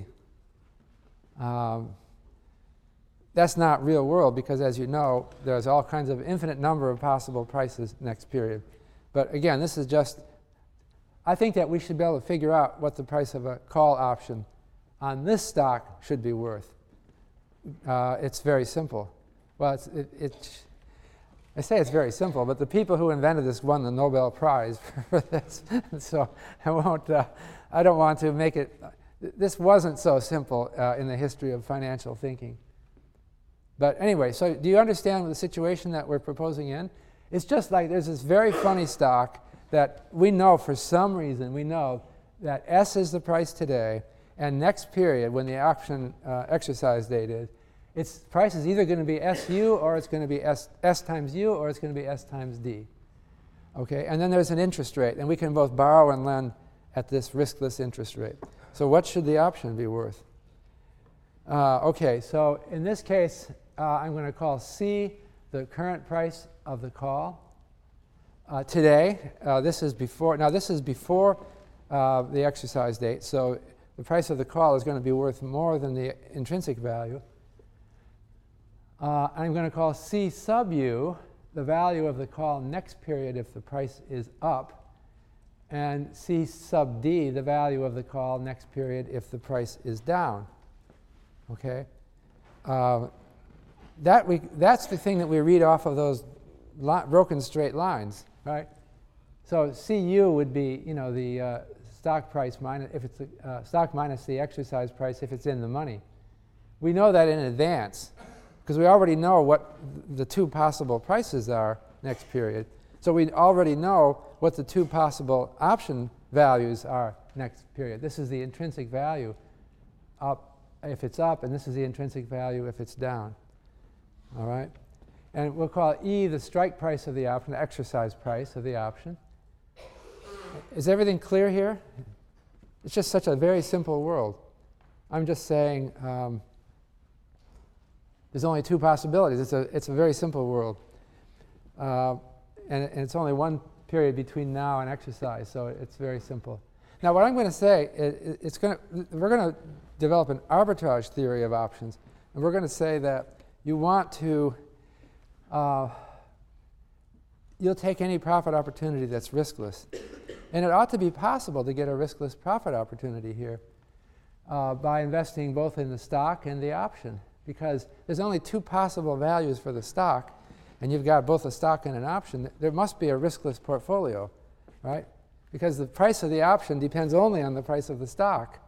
Speaker 1: Um, that's not real world because, as you know, there's all kinds of infinite number of possible prices next period. But again, this is just, I think that we should be able to figure out what the price of a call option on this stock should be worth. Uh, it's very simple. Well, it's, it, it, I say it's very simple, but the people who invented this won the Nobel Prize for this. So I won't, uh, I don't want to make it, this wasn't so simple uh, in the history of financial thinking. But anyway, so do you understand the situation that we're proposing in? It's just like there's this very funny stock that we know for some reason, we know that S is the price today, and next period, when the option uh, exercise date is, its price is either going to be S U or it's going to be S, S times U or it's going to be S times D. Okay, and then there's an interest rate, and we can both borrow and lend at this riskless interest rate. So what should the option be worth? Uh, okay, so in this case, uh, I'm going to call C the current price of the call. Uh, today, uh, this is before, now this is before uh, the exercise date, so the price of the call is going to be worth more than the intrinsic value. Uh, I'm going to call C sub u the value of the call next period if the price is up, and C sub d the value of the call next period if the price is down. Okay? Uh, that we, that's the thing that we read off of those li broken straight lines, right? So C u would be, you know, the uh, stock price minus, if it's the uh, stock minus the exercise price if it's in the money. We know that in advance because we already know what the two possible prices are next period. So we already know what the two possible option values are next period. This is the intrinsic value up if it's up, and this is the intrinsic value if it's down. All right? And we'll call E the strike price of the option, the exercise price of the option. Is everything clear here? It's just such a very simple world. I'm just saying um, there's only two possibilities. It's a, it's a very simple world. Uh, and, and it's only one period between now and exercise, so it's very simple. Now, what I'm going to say, it, it's going to, we're going to develop an arbitrage theory of options. And we're going to say that you want to, uh, you'll take any profit opportunity that's riskless. And it ought to be possible to get a riskless profit opportunity here uh, by investing both in the stock and the option, because there's only two possible values for the stock, and you've got both a stock and an option. There must be a riskless portfolio, right? Because the price of the option depends only on the price of the stock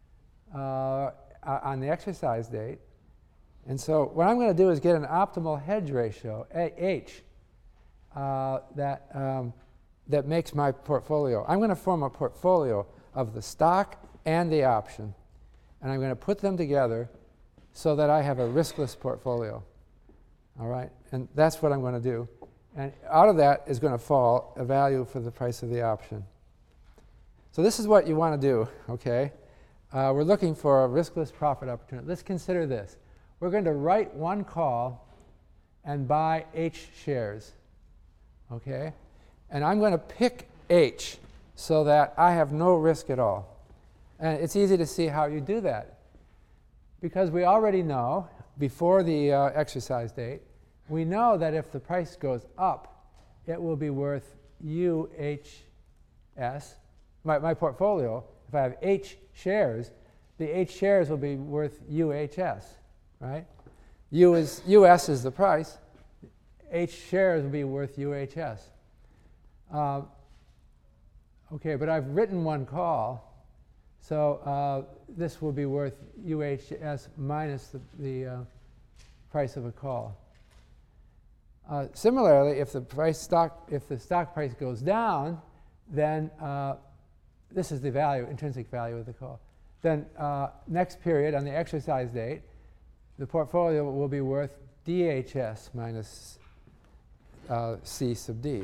Speaker 1: uh, on the exercise date. And so what I'm going to do is get an optimal hedge ratio, H, uh, that, um, that makes my portfolio. I'm going to form a portfolio of the stock and the option. And I'm going to put them together so that I have a riskless portfolio. All right? And that's what I'm going to do. And out of that is going to fall a value for the price of the option. So this is what you want to do, okay? Uh, we're looking for a riskless profit opportunity. Let's consider this. We're going to write one call and buy H shares, okay? And I'm going to pick H so that I have no risk at all. And it's easy to see how you do that, because we already know, before the uh, exercise date, we know that if the price goes up, it will be worth U H S. My, my portfolio, if I have H shares, the H shares will be worth U H S, right? U is, U S is the price. H shares will be worth U H S. Uh, okay, but I've written one call, so uh, this will be worth U H S minus the, the uh, price of a call. Uh, similarly, if the price stock, if the stock price goes down, then uh, this is the value, intrinsic value of the call. Then uh, next period on the exercise date, the portfolio will be worth D H S minus uh, C sub D.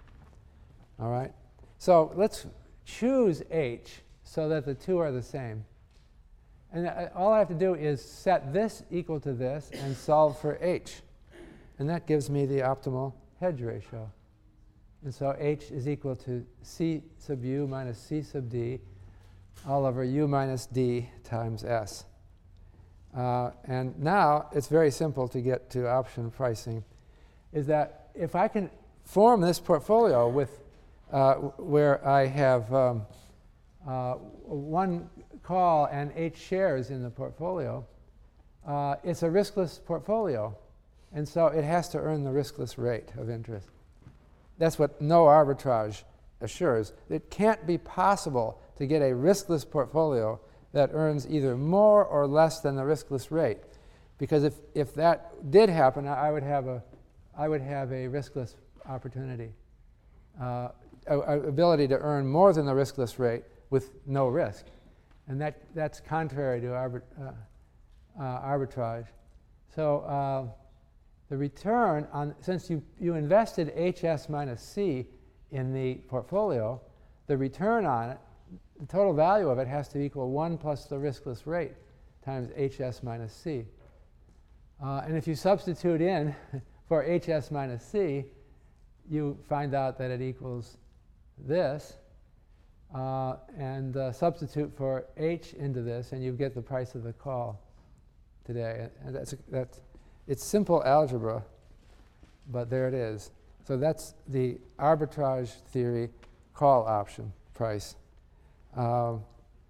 Speaker 1: All right? So let's choose H so that the two are the same. And uh, all I have to do is set this equal to this and solve for H. And that gives me the optimal hedge ratio. And so H is equal to C sub U minus C sub D all over U minus D times S. Uh, and now it's very simple to get to option pricing, is that if I can form this portfolio with uh, where I have um, uh, one call and H shares in the portfolio, uh, it's a riskless portfolio. And so it has to earn the riskless rate of interest. That's what no arbitrage assures. It can't be possible to get a riskless portfolio that earns either more or less than the riskless rate. Because if, if that did happen, I would have a, I would have a riskless opportunity, uh, a, a ability to earn more than the riskless rate with no risk. And that, that's contrary to arbit, uh, uh, arbitrage. So uh, the return on, since you, you invested H S minus C in the portfolio, the return on it the total value of it has to equal one plus the riskless rate times Hs minus C. Uh, and if you substitute in for Hs minus C, you find out that it equals this. Uh, and uh, substitute for H into this, and you get the price of the call today. And that's, that's, it's simple algebra, but there it is. So that's the arbitrage theory call option price. Um,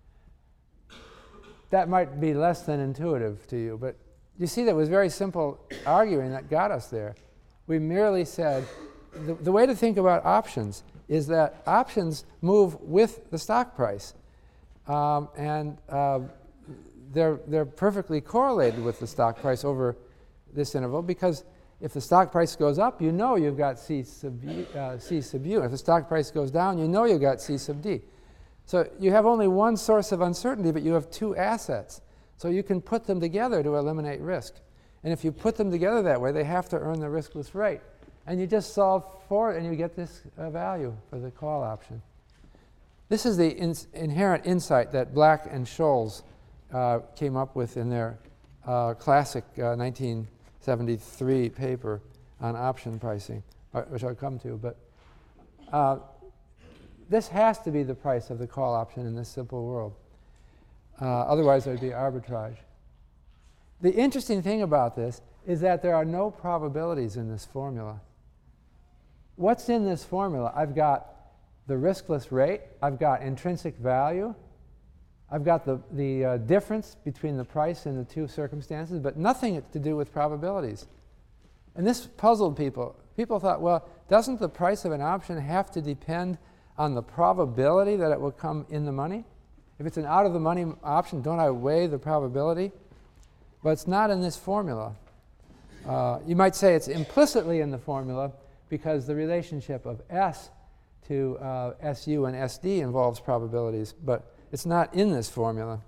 Speaker 1: that might be less than intuitive to you, but you see that was very simple arguing that got us there. We merely said, the, the way to think about options is that options move with the stock price. Um, and uh, they're, they're perfectly correlated with the stock price over this interval, because if the stock price goes up, you know you've got C sub, uh, C sub U. If the stock price goes down, you know you've got C sub D. So you have only one source of uncertainty, but you have two assets. So you can put them together to eliminate risk. And if you put them together that way, they have to earn the riskless rate. And you just solve for it, and you get this uh, value for the call option. This is the in inherent insight that Black and Scholes uh, came up with in their uh, classic uh, nineteen seventy-three paper on option pricing, uh, which I'll come to. But uh, this has to be the price of the call option in this simple world. Uh, otherwise, there would be arbitrage. The interesting thing about this is that there are no probabilities in this formula. What's in this formula? I've got the riskless rate, I've got intrinsic value, I've got the, the uh, difference between the price in the two circumstances, but nothing to do with probabilities. And this puzzled people. People thought, well, doesn't the price of an option have to depend on the probability that it will come in the money? If it's an out-of-the-money option, don't I weigh the probability? But it's not in this formula. Uh, you might say it's implicitly in the formula because the relationship of S to uh, S U and S D involves probabilities, but it's not in this formula.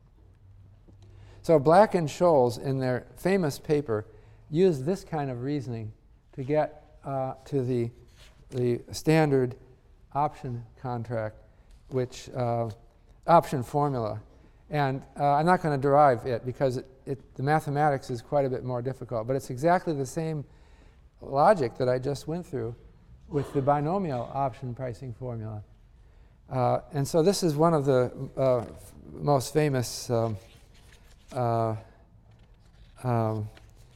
Speaker 1: So Black and Scholes, in their famous paper, used this kind of reasoning to get uh, to the, the standard option contract, which uh, option formula. And uh, I'm not going to derive it because it, it, the mathematics is quite a bit more difficult, but it's exactly the same logic that I just went through with the binomial option pricing formula. Uh, and so this is one of the uh, f most famous um, uh, um,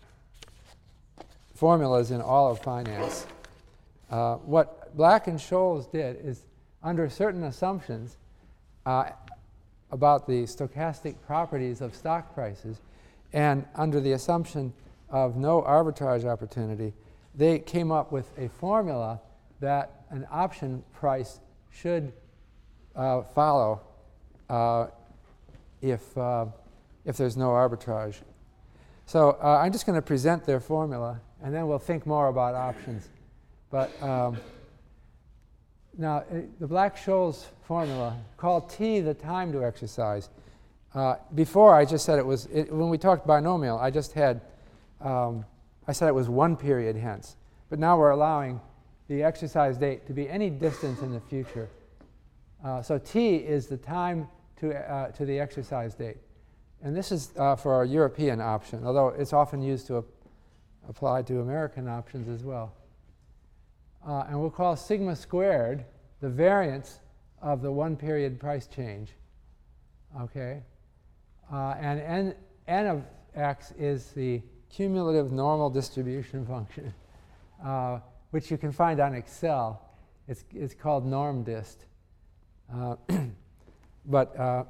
Speaker 1: formulas in all of finance. Uh, what Black and Scholes did is, under certain assumptions uh, about the stochastic properties of stock prices, and under the assumption of no arbitrage opportunity, they came up with a formula that an option price should uh, follow uh, if, uh, if there's no arbitrage. So uh, I'm just going to present their formula, and then we'll think more about options. But um, now, it, the Black-Scholes formula, called T the time to exercise. Uh, before, I just said it was, it, when we talked binomial, I just had, um, I said it was one period hence. But now we're allowing the exercise date to be any distance in the future. Uh, so T is the time to, uh, to the exercise date. And this is uh, for our European option, although it's often used to ap apply to American options as well. Uh, and we'll call sigma squared the variance of the one period price change. Okay? Uh, and n, n of x is the cumulative normal distribution function, uh, which you can find on Excel. It's, it's called normdist. Uh, but, uh,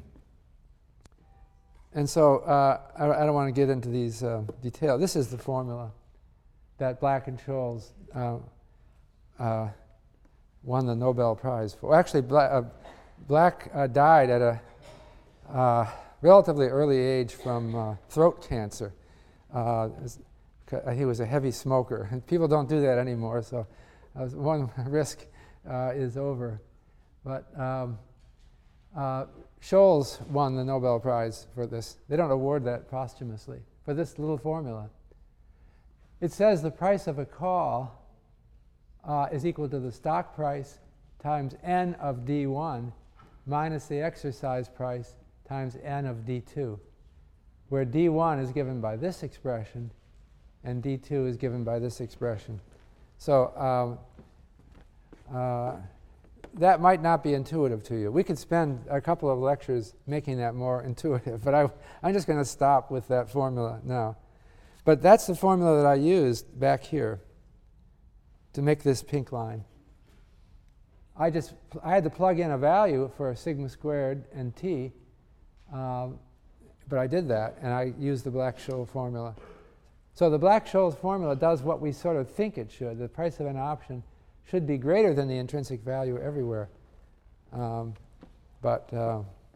Speaker 1: and so uh, I, I don't want to get into these uh, details. This is the formula that Black and Scholes uh, uh, won the Nobel Prize for. Well, actually, Black, uh, Black uh, died at a uh, relatively early age from uh, throat cancer. Uh, he was a heavy smoker, and people don't do that anymore, so uh, one risk uh, is over. But um, uh, Scholes won the Nobel Prize for this. They don't award that posthumously, for this little formula. It says the price of a call uh, is equal to the stock price times n of D one minus the exercise price times n of d two, where d one is given by this expression and d two is given by this expression. So um, uh, that might not be intuitive to you. We could spend a couple of lectures making that more intuitive, but I, I'm just going to stop with that formula now. But that's the formula that I used back here to make this pink line. I just I had to plug in a value for sigma squared and t, um, but I did that, and I used the Black-Scholes formula. So the Black-Scholes formula does what we sort of think it should. The price of an option should be greater than the intrinsic value everywhere. Um, but uh,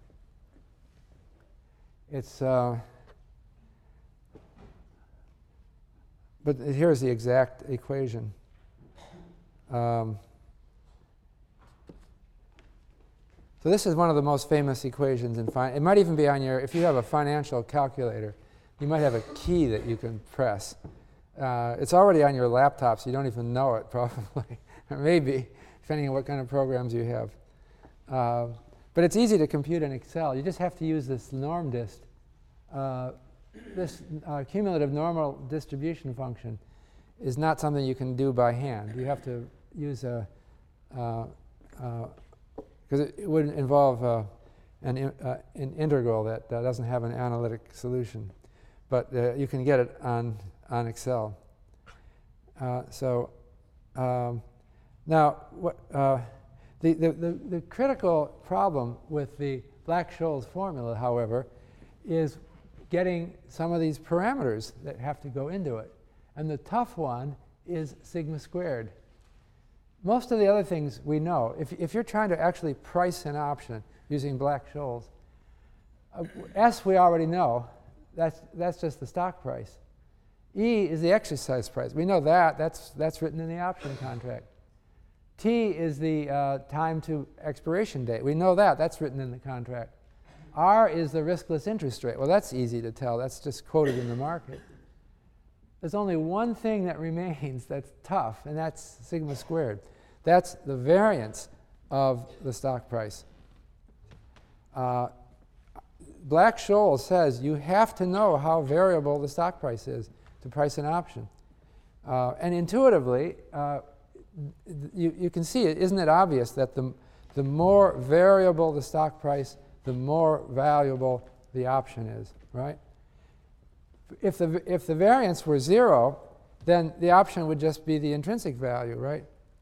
Speaker 1: it's uh, but here's the exact equation. Um, so this is one of the most famous equations in finance. It might even be on your, if you have a financial calculator, you might have a key that you can press. Uh, it's already on your laptop, so you don't even know it, probably. Or maybe, depending on what kind of programs you have. Uh, but it's easy to compute in Excel. You just have to use this norm dist. Uh, this uh, cumulative normal distribution function is not something you can do by hand. You have to use a, because uh, uh, it, it would involve uh, an, in, uh, an integral that uh, doesn't have an analytic solution. But uh, you can get it on, on Excel. Uh, so um, now, what, uh, the, the, the, the critical problem with the Black-Scholes formula, however, is getting some of these parameters that have to go into it. And the tough one is sigma squared. Most of the other things we know. If, if you're trying to actually price an option using Black-Scholes, uh, S we already know. That's, that's just the stock price. E is the exercise price. We know that. That's, that's written in the option contract. T is the uh, time to expiration date. We know that. That's written in the contract. R is the riskless interest rate. Well, that's easy to tell. That's just quoted in the market. There's only one thing that remains that's tough, and that's sigma squared. That's the variance of the stock price. Uh, Black-Scholes says you have to know how variable the stock price is to price an option. Uh, and intuitively, uh, you, you can see it. Isn't it obvious that the, the more variable the stock price, the more valuable the option is, right? If the, if the variance were zero, then the option would just be the intrinsic value, right?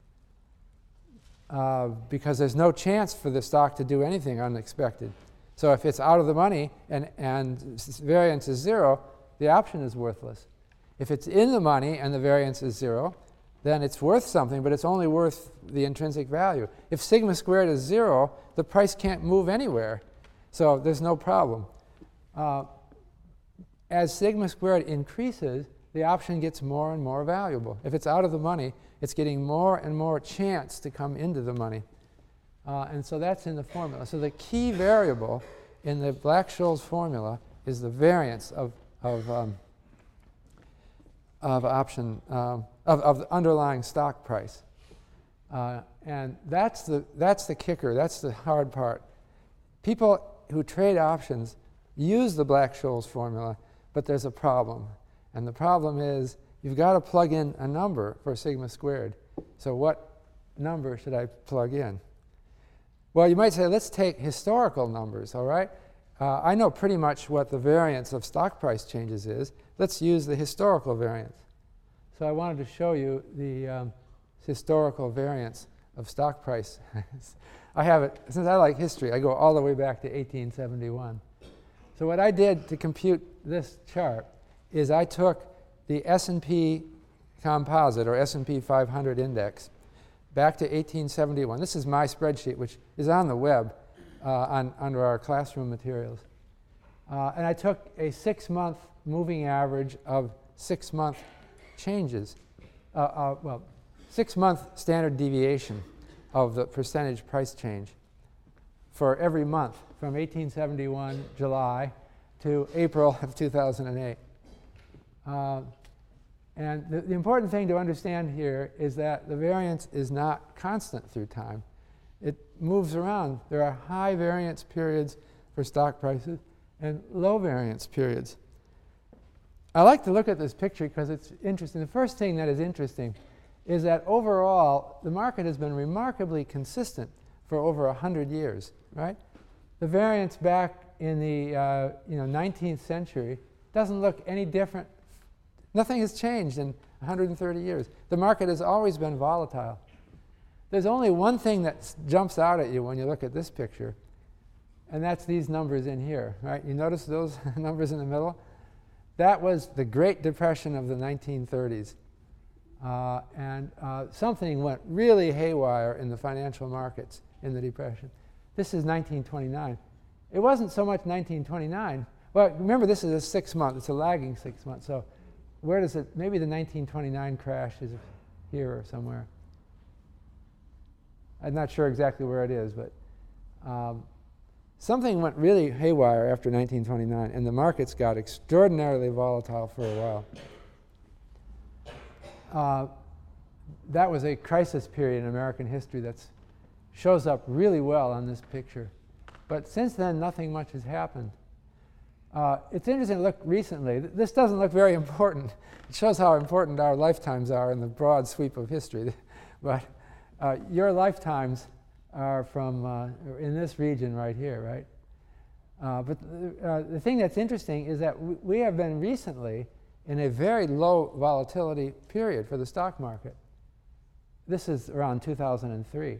Speaker 1: Uh, because there's no chance for the stock to do anything unexpected. So if it's out of the money and, and variance is zero, the option is worthless. If it's in the money and the variance is zero, then it's worth something, but it's only worth the intrinsic value. If sigma squared is zero, the price can't move anywhere. So there's no problem. Uh, as sigma squared increases, the option gets more and more valuable. If it's out of the money, it's getting more and more chance to come into the money. Uh, and so that's in the formula. So the key variable in the Black-Scholes formula is the variance of, of, um, of option, um, of, of the underlying stock price. Uh, and that's the, that's the kicker. That's the hard part. People who trade options use the Black-Scholes formula, but there's a problem. And the problem is you've got to plug in a number for sigma squared. So what number should I plug in? Well, you might say, let's take historical numbers, all right? Uh, I know pretty much what the variance of stock price changes is. Let's use the historical variance. So I wanted to show you the um, historical variance of stock price. I have it, since I like history, I go all the way back to eighteen seventy-one. So what I did to compute this chart is I took the S and P composite, or S and P five hundred index, back to eighteen seventy-one. This is my spreadsheet, which is on the web uh, on, under our classroom materials. Uh, and I took a six-month moving average of six-month changes, uh, uh, well, six-month standard deviation of the percentage price change for every month from eighteen seventy-one July to April of two thousand eight. Uh, and the, the important thing to understand here is that the variance is not constant through time. It moves around. There are high variance periods for stock prices and low variance periods. I like to look at this picture because it's interesting. The first thing that is interesting is that overall, the market has been remarkably consistent for over one hundred years, right? The variance back in the uh, you know, nineteenth century doesn't look any different. Nothing has changed in one hundred thirty years. The market has always been volatile. There's only one thing that s- jumps out at you when you look at this picture, and that's these numbers in here, right? You notice those numbers in the middle? That was the Great Depression of the nineteen thirties. Uh, and uh, something went really haywire in the financial markets in the Depression. This is nineteen twenty-nine. It wasn't so much nineteen twenty-nine. Well, remember, this is a six month, it's a lagging six months. So where does it, maybe the nineteen twenty-nine crash is here or somewhere. I'm not sure exactly where it is, but um, something went really haywire after nineteen twenty-nine, and the markets got extraordinarily volatile for a while. Uh, that was a crisis period in American history that shows up really well on this picture. But since then, nothing much has happened. Uh, it's interesting to look recently. Th- this doesn't look very important. It shows how important our lifetimes are in the broad sweep of history. But uh, your lifetimes are from uh, in this region right here, right? Uh, but th- uh, the thing that's interesting is that w- we have been recently in a very low volatility period for the stock market. This is around two thousand three.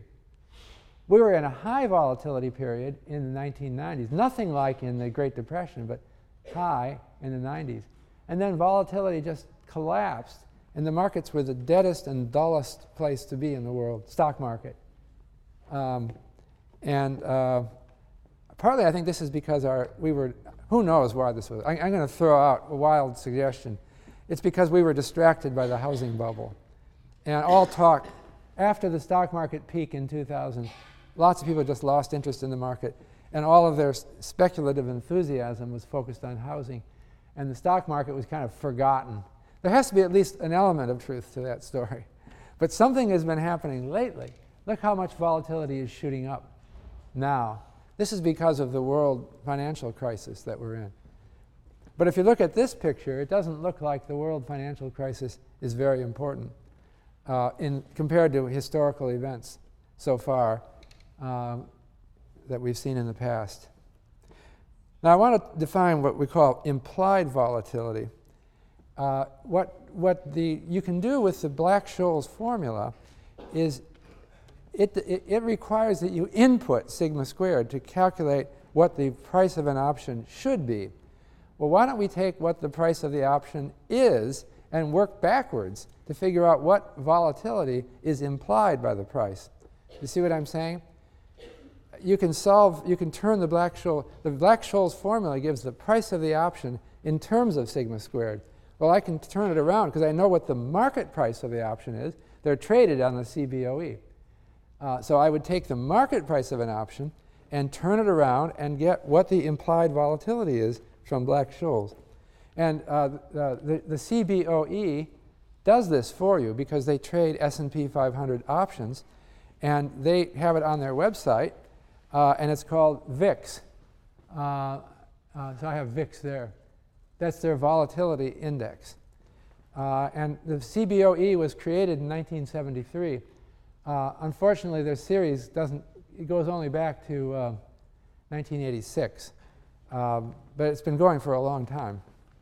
Speaker 1: We were in a high volatility period in the nineteen nineties, nothing like in the Great Depression, but high in the nineties. And then volatility just collapsed, and the markets were the deadest and dullest place to be in the world, stock market. Um, and uh, partly I think this is because our we were, who knows why this was. I, I'm going to throw out a wild suggestion. It's because we were distracted by the housing bubble. And all talk, after the stock market peak in two thousand, lots of people just lost interest in the market, and all of their s- speculative enthusiasm was focused on housing, and the stock market was kind of forgotten. There has to be at least an element of truth to that story. But something has been happening lately. Look how much volatility is shooting up now. This is because of the world financial crisis that we're in. But if you look at this picture, it doesn't look like the world financial crisis is very important uh, in compared to historical events so far um, that we've seen in the past. Now, I want to define what we call implied volatility. Uh, what what the you can do with the Black-Scholes formula is it, it it requires that you input sigma squared to calculate what the price of an option should be. Well, why don't we take what the price of the option is and work backwards to figure out what volatility is implied by the price? You see what I'm saying? You can solve, you can turn the Black-Scholes, the Black-Scholes formula gives the price of the option in terms of sigma squared. Well, I can turn it around because I know what the market price of the option is. They're traded on the C B O E. Uh, so I would take the market price of an option and turn it around and get what the implied volatility is from Black-Scholes. And uh, the, the, the C B O E does this for you because they trade S and P five hundred options, and they have it on their website, uh, and it's called V I X. Uh, uh, so I have V I X there. That's their volatility index. Uh, and the C B O E was created in nineteen seventy-three. Uh, unfortunately, their series doesn't, it goes only back to uh, nineteen eighty-six. Um, but it's been going for a long time.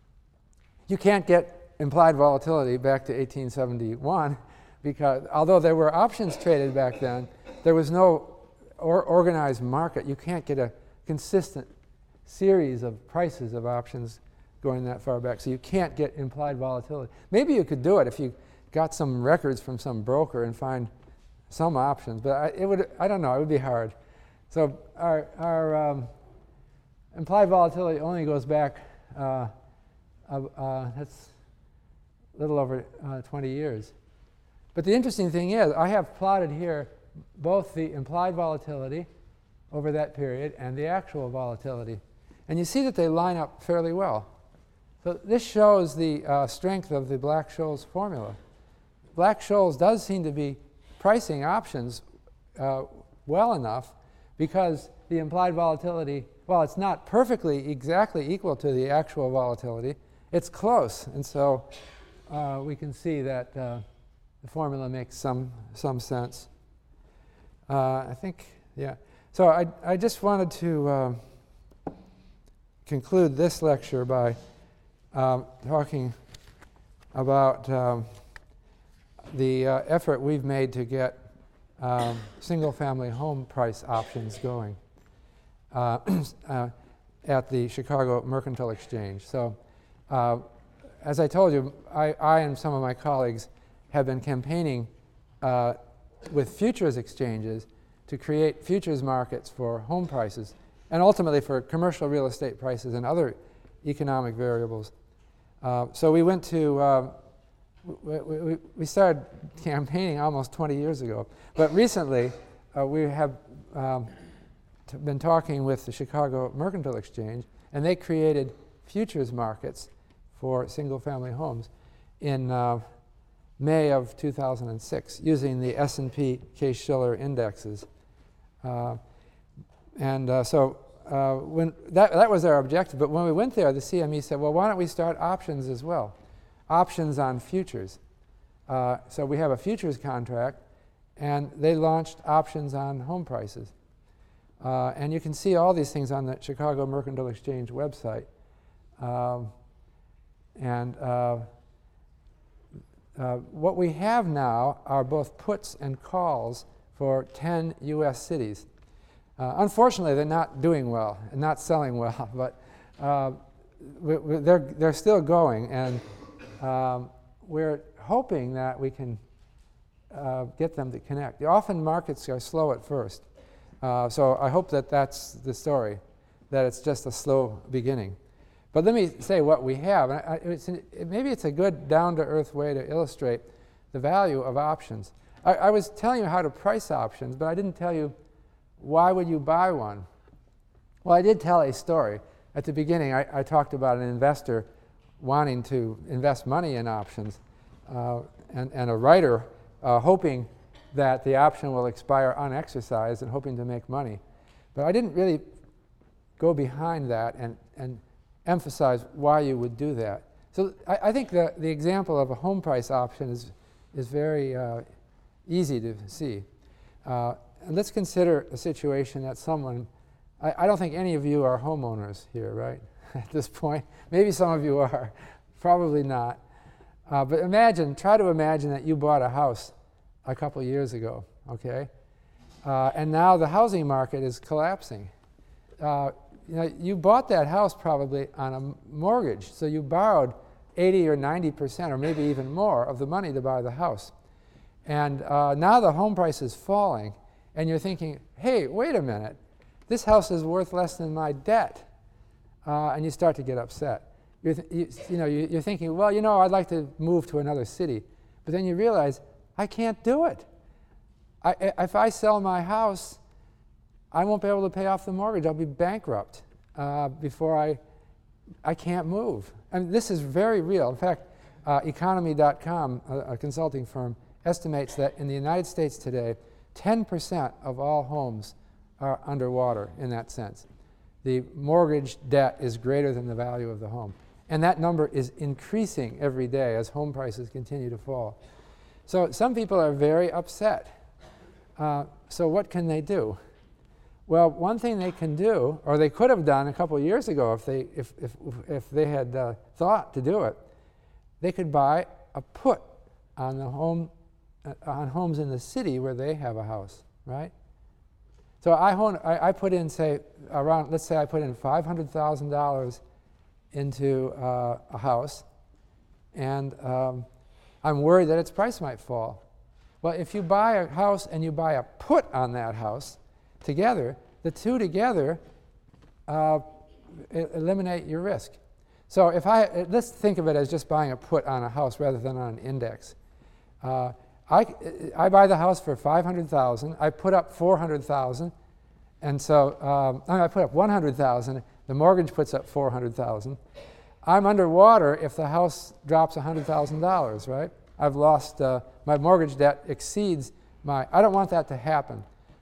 Speaker 1: You can't get implied volatility back to eighteen seventy-one because although there were options traded back then, there was no or organized market. You can't get a consistent series of prices of options going that far back, so you can't get implied volatility. Maybe you could do it if you got some records from some broker and find some options, but I, it would, I don't know, it would be hard. So our, our um, implied volatility only goes back, uh, uh, uh, that's a little over uh, twenty years. But the interesting thing is, I have plotted here both the implied volatility over that period and the actual volatility. And you see that they line up fairly well. So this shows the uh, strength of the Black-Scholes formula. Black-Scholes does seem to be pricing options uh, well enough because the implied volatility, well, it's not perfectly exactly equal to the actual volatility. It's close. And so uh, we can see that uh, the formula makes some, some sense. Uh, I think, yeah. So I, I just wanted to uh, conclude this lecture by um, talking about um, the uh, effort we've made to get um, single-family home price options going uh, uh, at the Chicago Mercantile Exchange. So uh, as I told you, I, I and some of my colleagues have been campaigning uh, with futures exchanges to create futures markets for home prices and ultimately for commercial real estate prices and other economic variables. Uh, so we went to, uh, we, we, we started campaigning almost twenty years ago, but recently uh, we have um, t- been talking with the Chicago Mercantile Exchange, and they created futures markets for single-family homes in uh, May of two thousand six using the S and P Case-Shiller indexes. Uh, and uh, so uh, when that, that was our objective, but when we went there, the C M E said, well, why don't we start options as well? Options on futures. Uh, so we have a futures contract, and they launched options on home prices. Uh, and you can see all these things on the Chicago Mercantile Exchange website. Um, and uh, Uh, what we have now are both puts and calls for ten U S cities. Uh, unfortunately, they're not doing well and not selling well, but uh, we, we, they're, they're still going, and um, we're hoping that we can uh, get them to connect. Often markets are slow at first, uh, so I hope that that's the story, that it's just a slow beginning. But let me say what we have. And I, it's an, it, maybe it's a good down-to-earth way to illustrate the value of options. I, I was telling you how to price options, but I didn't tell you why would you buy one. Well, I did tell a story. At the beginning, I, I talked about an investor wanting to invest money in options uh, and, and a writer uh, hoping that the option will expire unexercised and hoping to make money. But I didn't really go behind that and, and emphasize why you would do that. So I, I think the, the example of a home price option is, is very uh, easy to see. Uh, and let's consider a situation that someone, I, I don't think any of you are homeowners here, right, at this point. Maybe some of you are, probably not. Uh, but imagine, try to imagine that you bought a house a couple years ago, okay? Uh, and now the housing market is collapsing. Uh, You know, you bought that house probably on a mortgage, so you borrowed eighty or ninety percent or maybe even more of the money to buy the house. And uh, now the home price is falling, and you're thinking, hey, wait a minute, this house is worth less than my debt. Uh, and you start to get upset. You're, th- you, you know, you, you're thinking, well, you know, I'd like to move to another city. But then you realize, I can't do it. I, I, if I sell my house, I won't be able to pay off the mortgage. I'll be bankrupt uh, before I, I can't move. And this is very real. In fact, uh, economy dot com, a, a consulting firm, estimates that in the United States today, ten percent of all homes are underwater in that sense. The mortgage debt is greater than the value of the home. And that number is increasing every day as home prices continue to fall. So some people are very upset. Uh, so what can they do? Well, one thing they can do, or they could have done a couple of years ago if they, if, if, if they had uh, thought to do it, they could buy a put on, the home, uh, on homes in the city where they have a house, right? So I, own, I, I put in, say, around, let's say I put in five hundred thousand dollars into uh, a house, and um, I'm worried that its price might fall. Well, if you buy a house and you buy a put on that house, together, the two together uh, eliminate your risk. So if I, let's think of it as just buying a put on a house rather than on an index. Uh, I, I buy the house for five hundred thousand dollars, I put up four hundred thousand dollars, and so um, I put up one hundred thousand dollars, the mortgage puts up four hundred thousand dollars. I'm underwater if the house drops one hundred thousand dollars, right? I've lost, uh, my mortgage debt exceeds my, I don't want that to happen.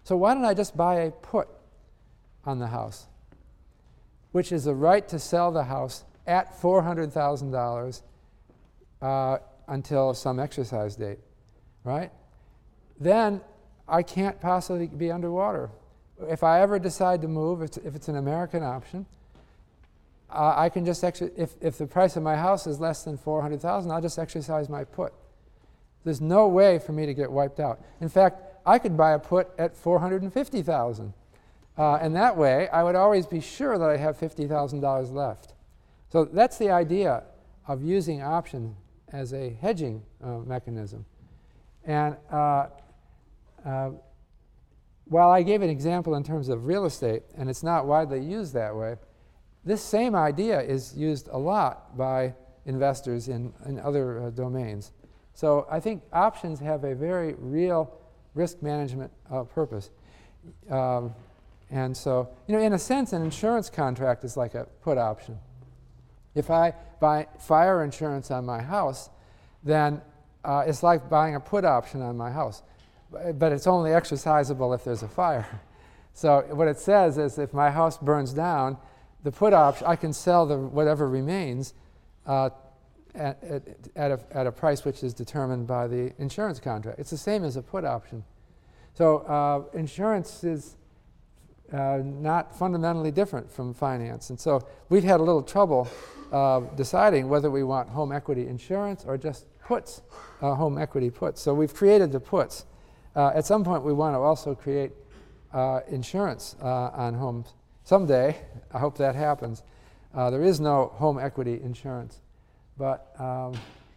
Speaker 1: So why don't I just buy a put on the house, which is the right to sell the house at four hundred thousand dollars uh, until some exercise date, right? Then I can't possibly be underwater. If I ever decide to move, if it's, if it's an American option, uh, I can just, exer- if, if the price of my house is less than four hundred thousand dollars, I'll just exercise my put. There's no way for me to get wiped out. In fact, I could buy a put at four hundred fifty thousand dollars. Uh, and that way, I would always be sure that I have fifty thousand dollars left. So that's the idea of using options as a hedging uh, mechanism. And uh, uh, while I gave an example in terms of real estate, and it's not widely used that way, this same idea is used a lot by investors in, in other uh, domains. So I think options have a very real risk management uh, purpose. Um, and so, you know, in a sense, an insurance contract is like a put option. If I buy fire insurance on my house, then uh, it's like buying a put option on my house. But it's only exercisable if there's a fire. So what it says is if my house burns down, the put option, I can sell the whatever remains uh, at, at, at, a, at a price which is determined by the insurance contract. It's the same as a put option. So uh, insurance is uh, not fundamentally different from finance. And so we've had a little trouble uh, deciding whether we want home equity insurance or just puts, uh, home equity puts. So we've created the puts. Uh, at some point, we want to also create uh, insurance uh, on homes. Someday, I hope that happens. Uh, there is no home equity insurance. But, um,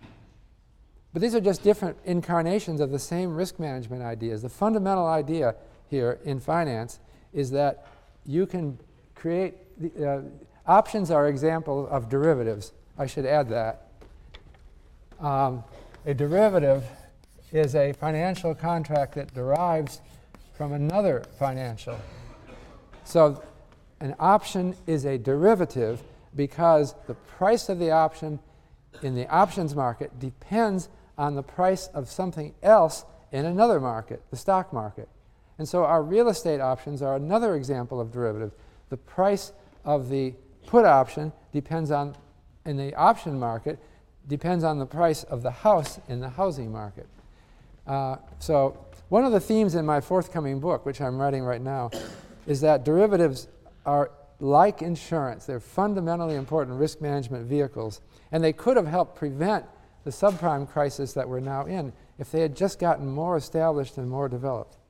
Speaker 1: but these are just different incarnations of the same risk management ideas. The fundamental idea here in finance is that you can create, the, uh, options are examples of derivatives. I should add that. Um, a derivative is a financial contract that derives from another financial. So an option is a derivative because the price of the option in the options market depends on the price of something else in another market, the stock market. And so our real estate options are another example of derivative. The price of the put option depends on, in the option market, depends on the price of the house in the housing market. Uh, so one of the themes in my forthcoming book, which I'm writing right now, is that derivatives are like insurance. They're fundamentally important risk management vehicles. And they could have helped prevent the subprime crisis that we're now in if they had just gotten more established and more developed.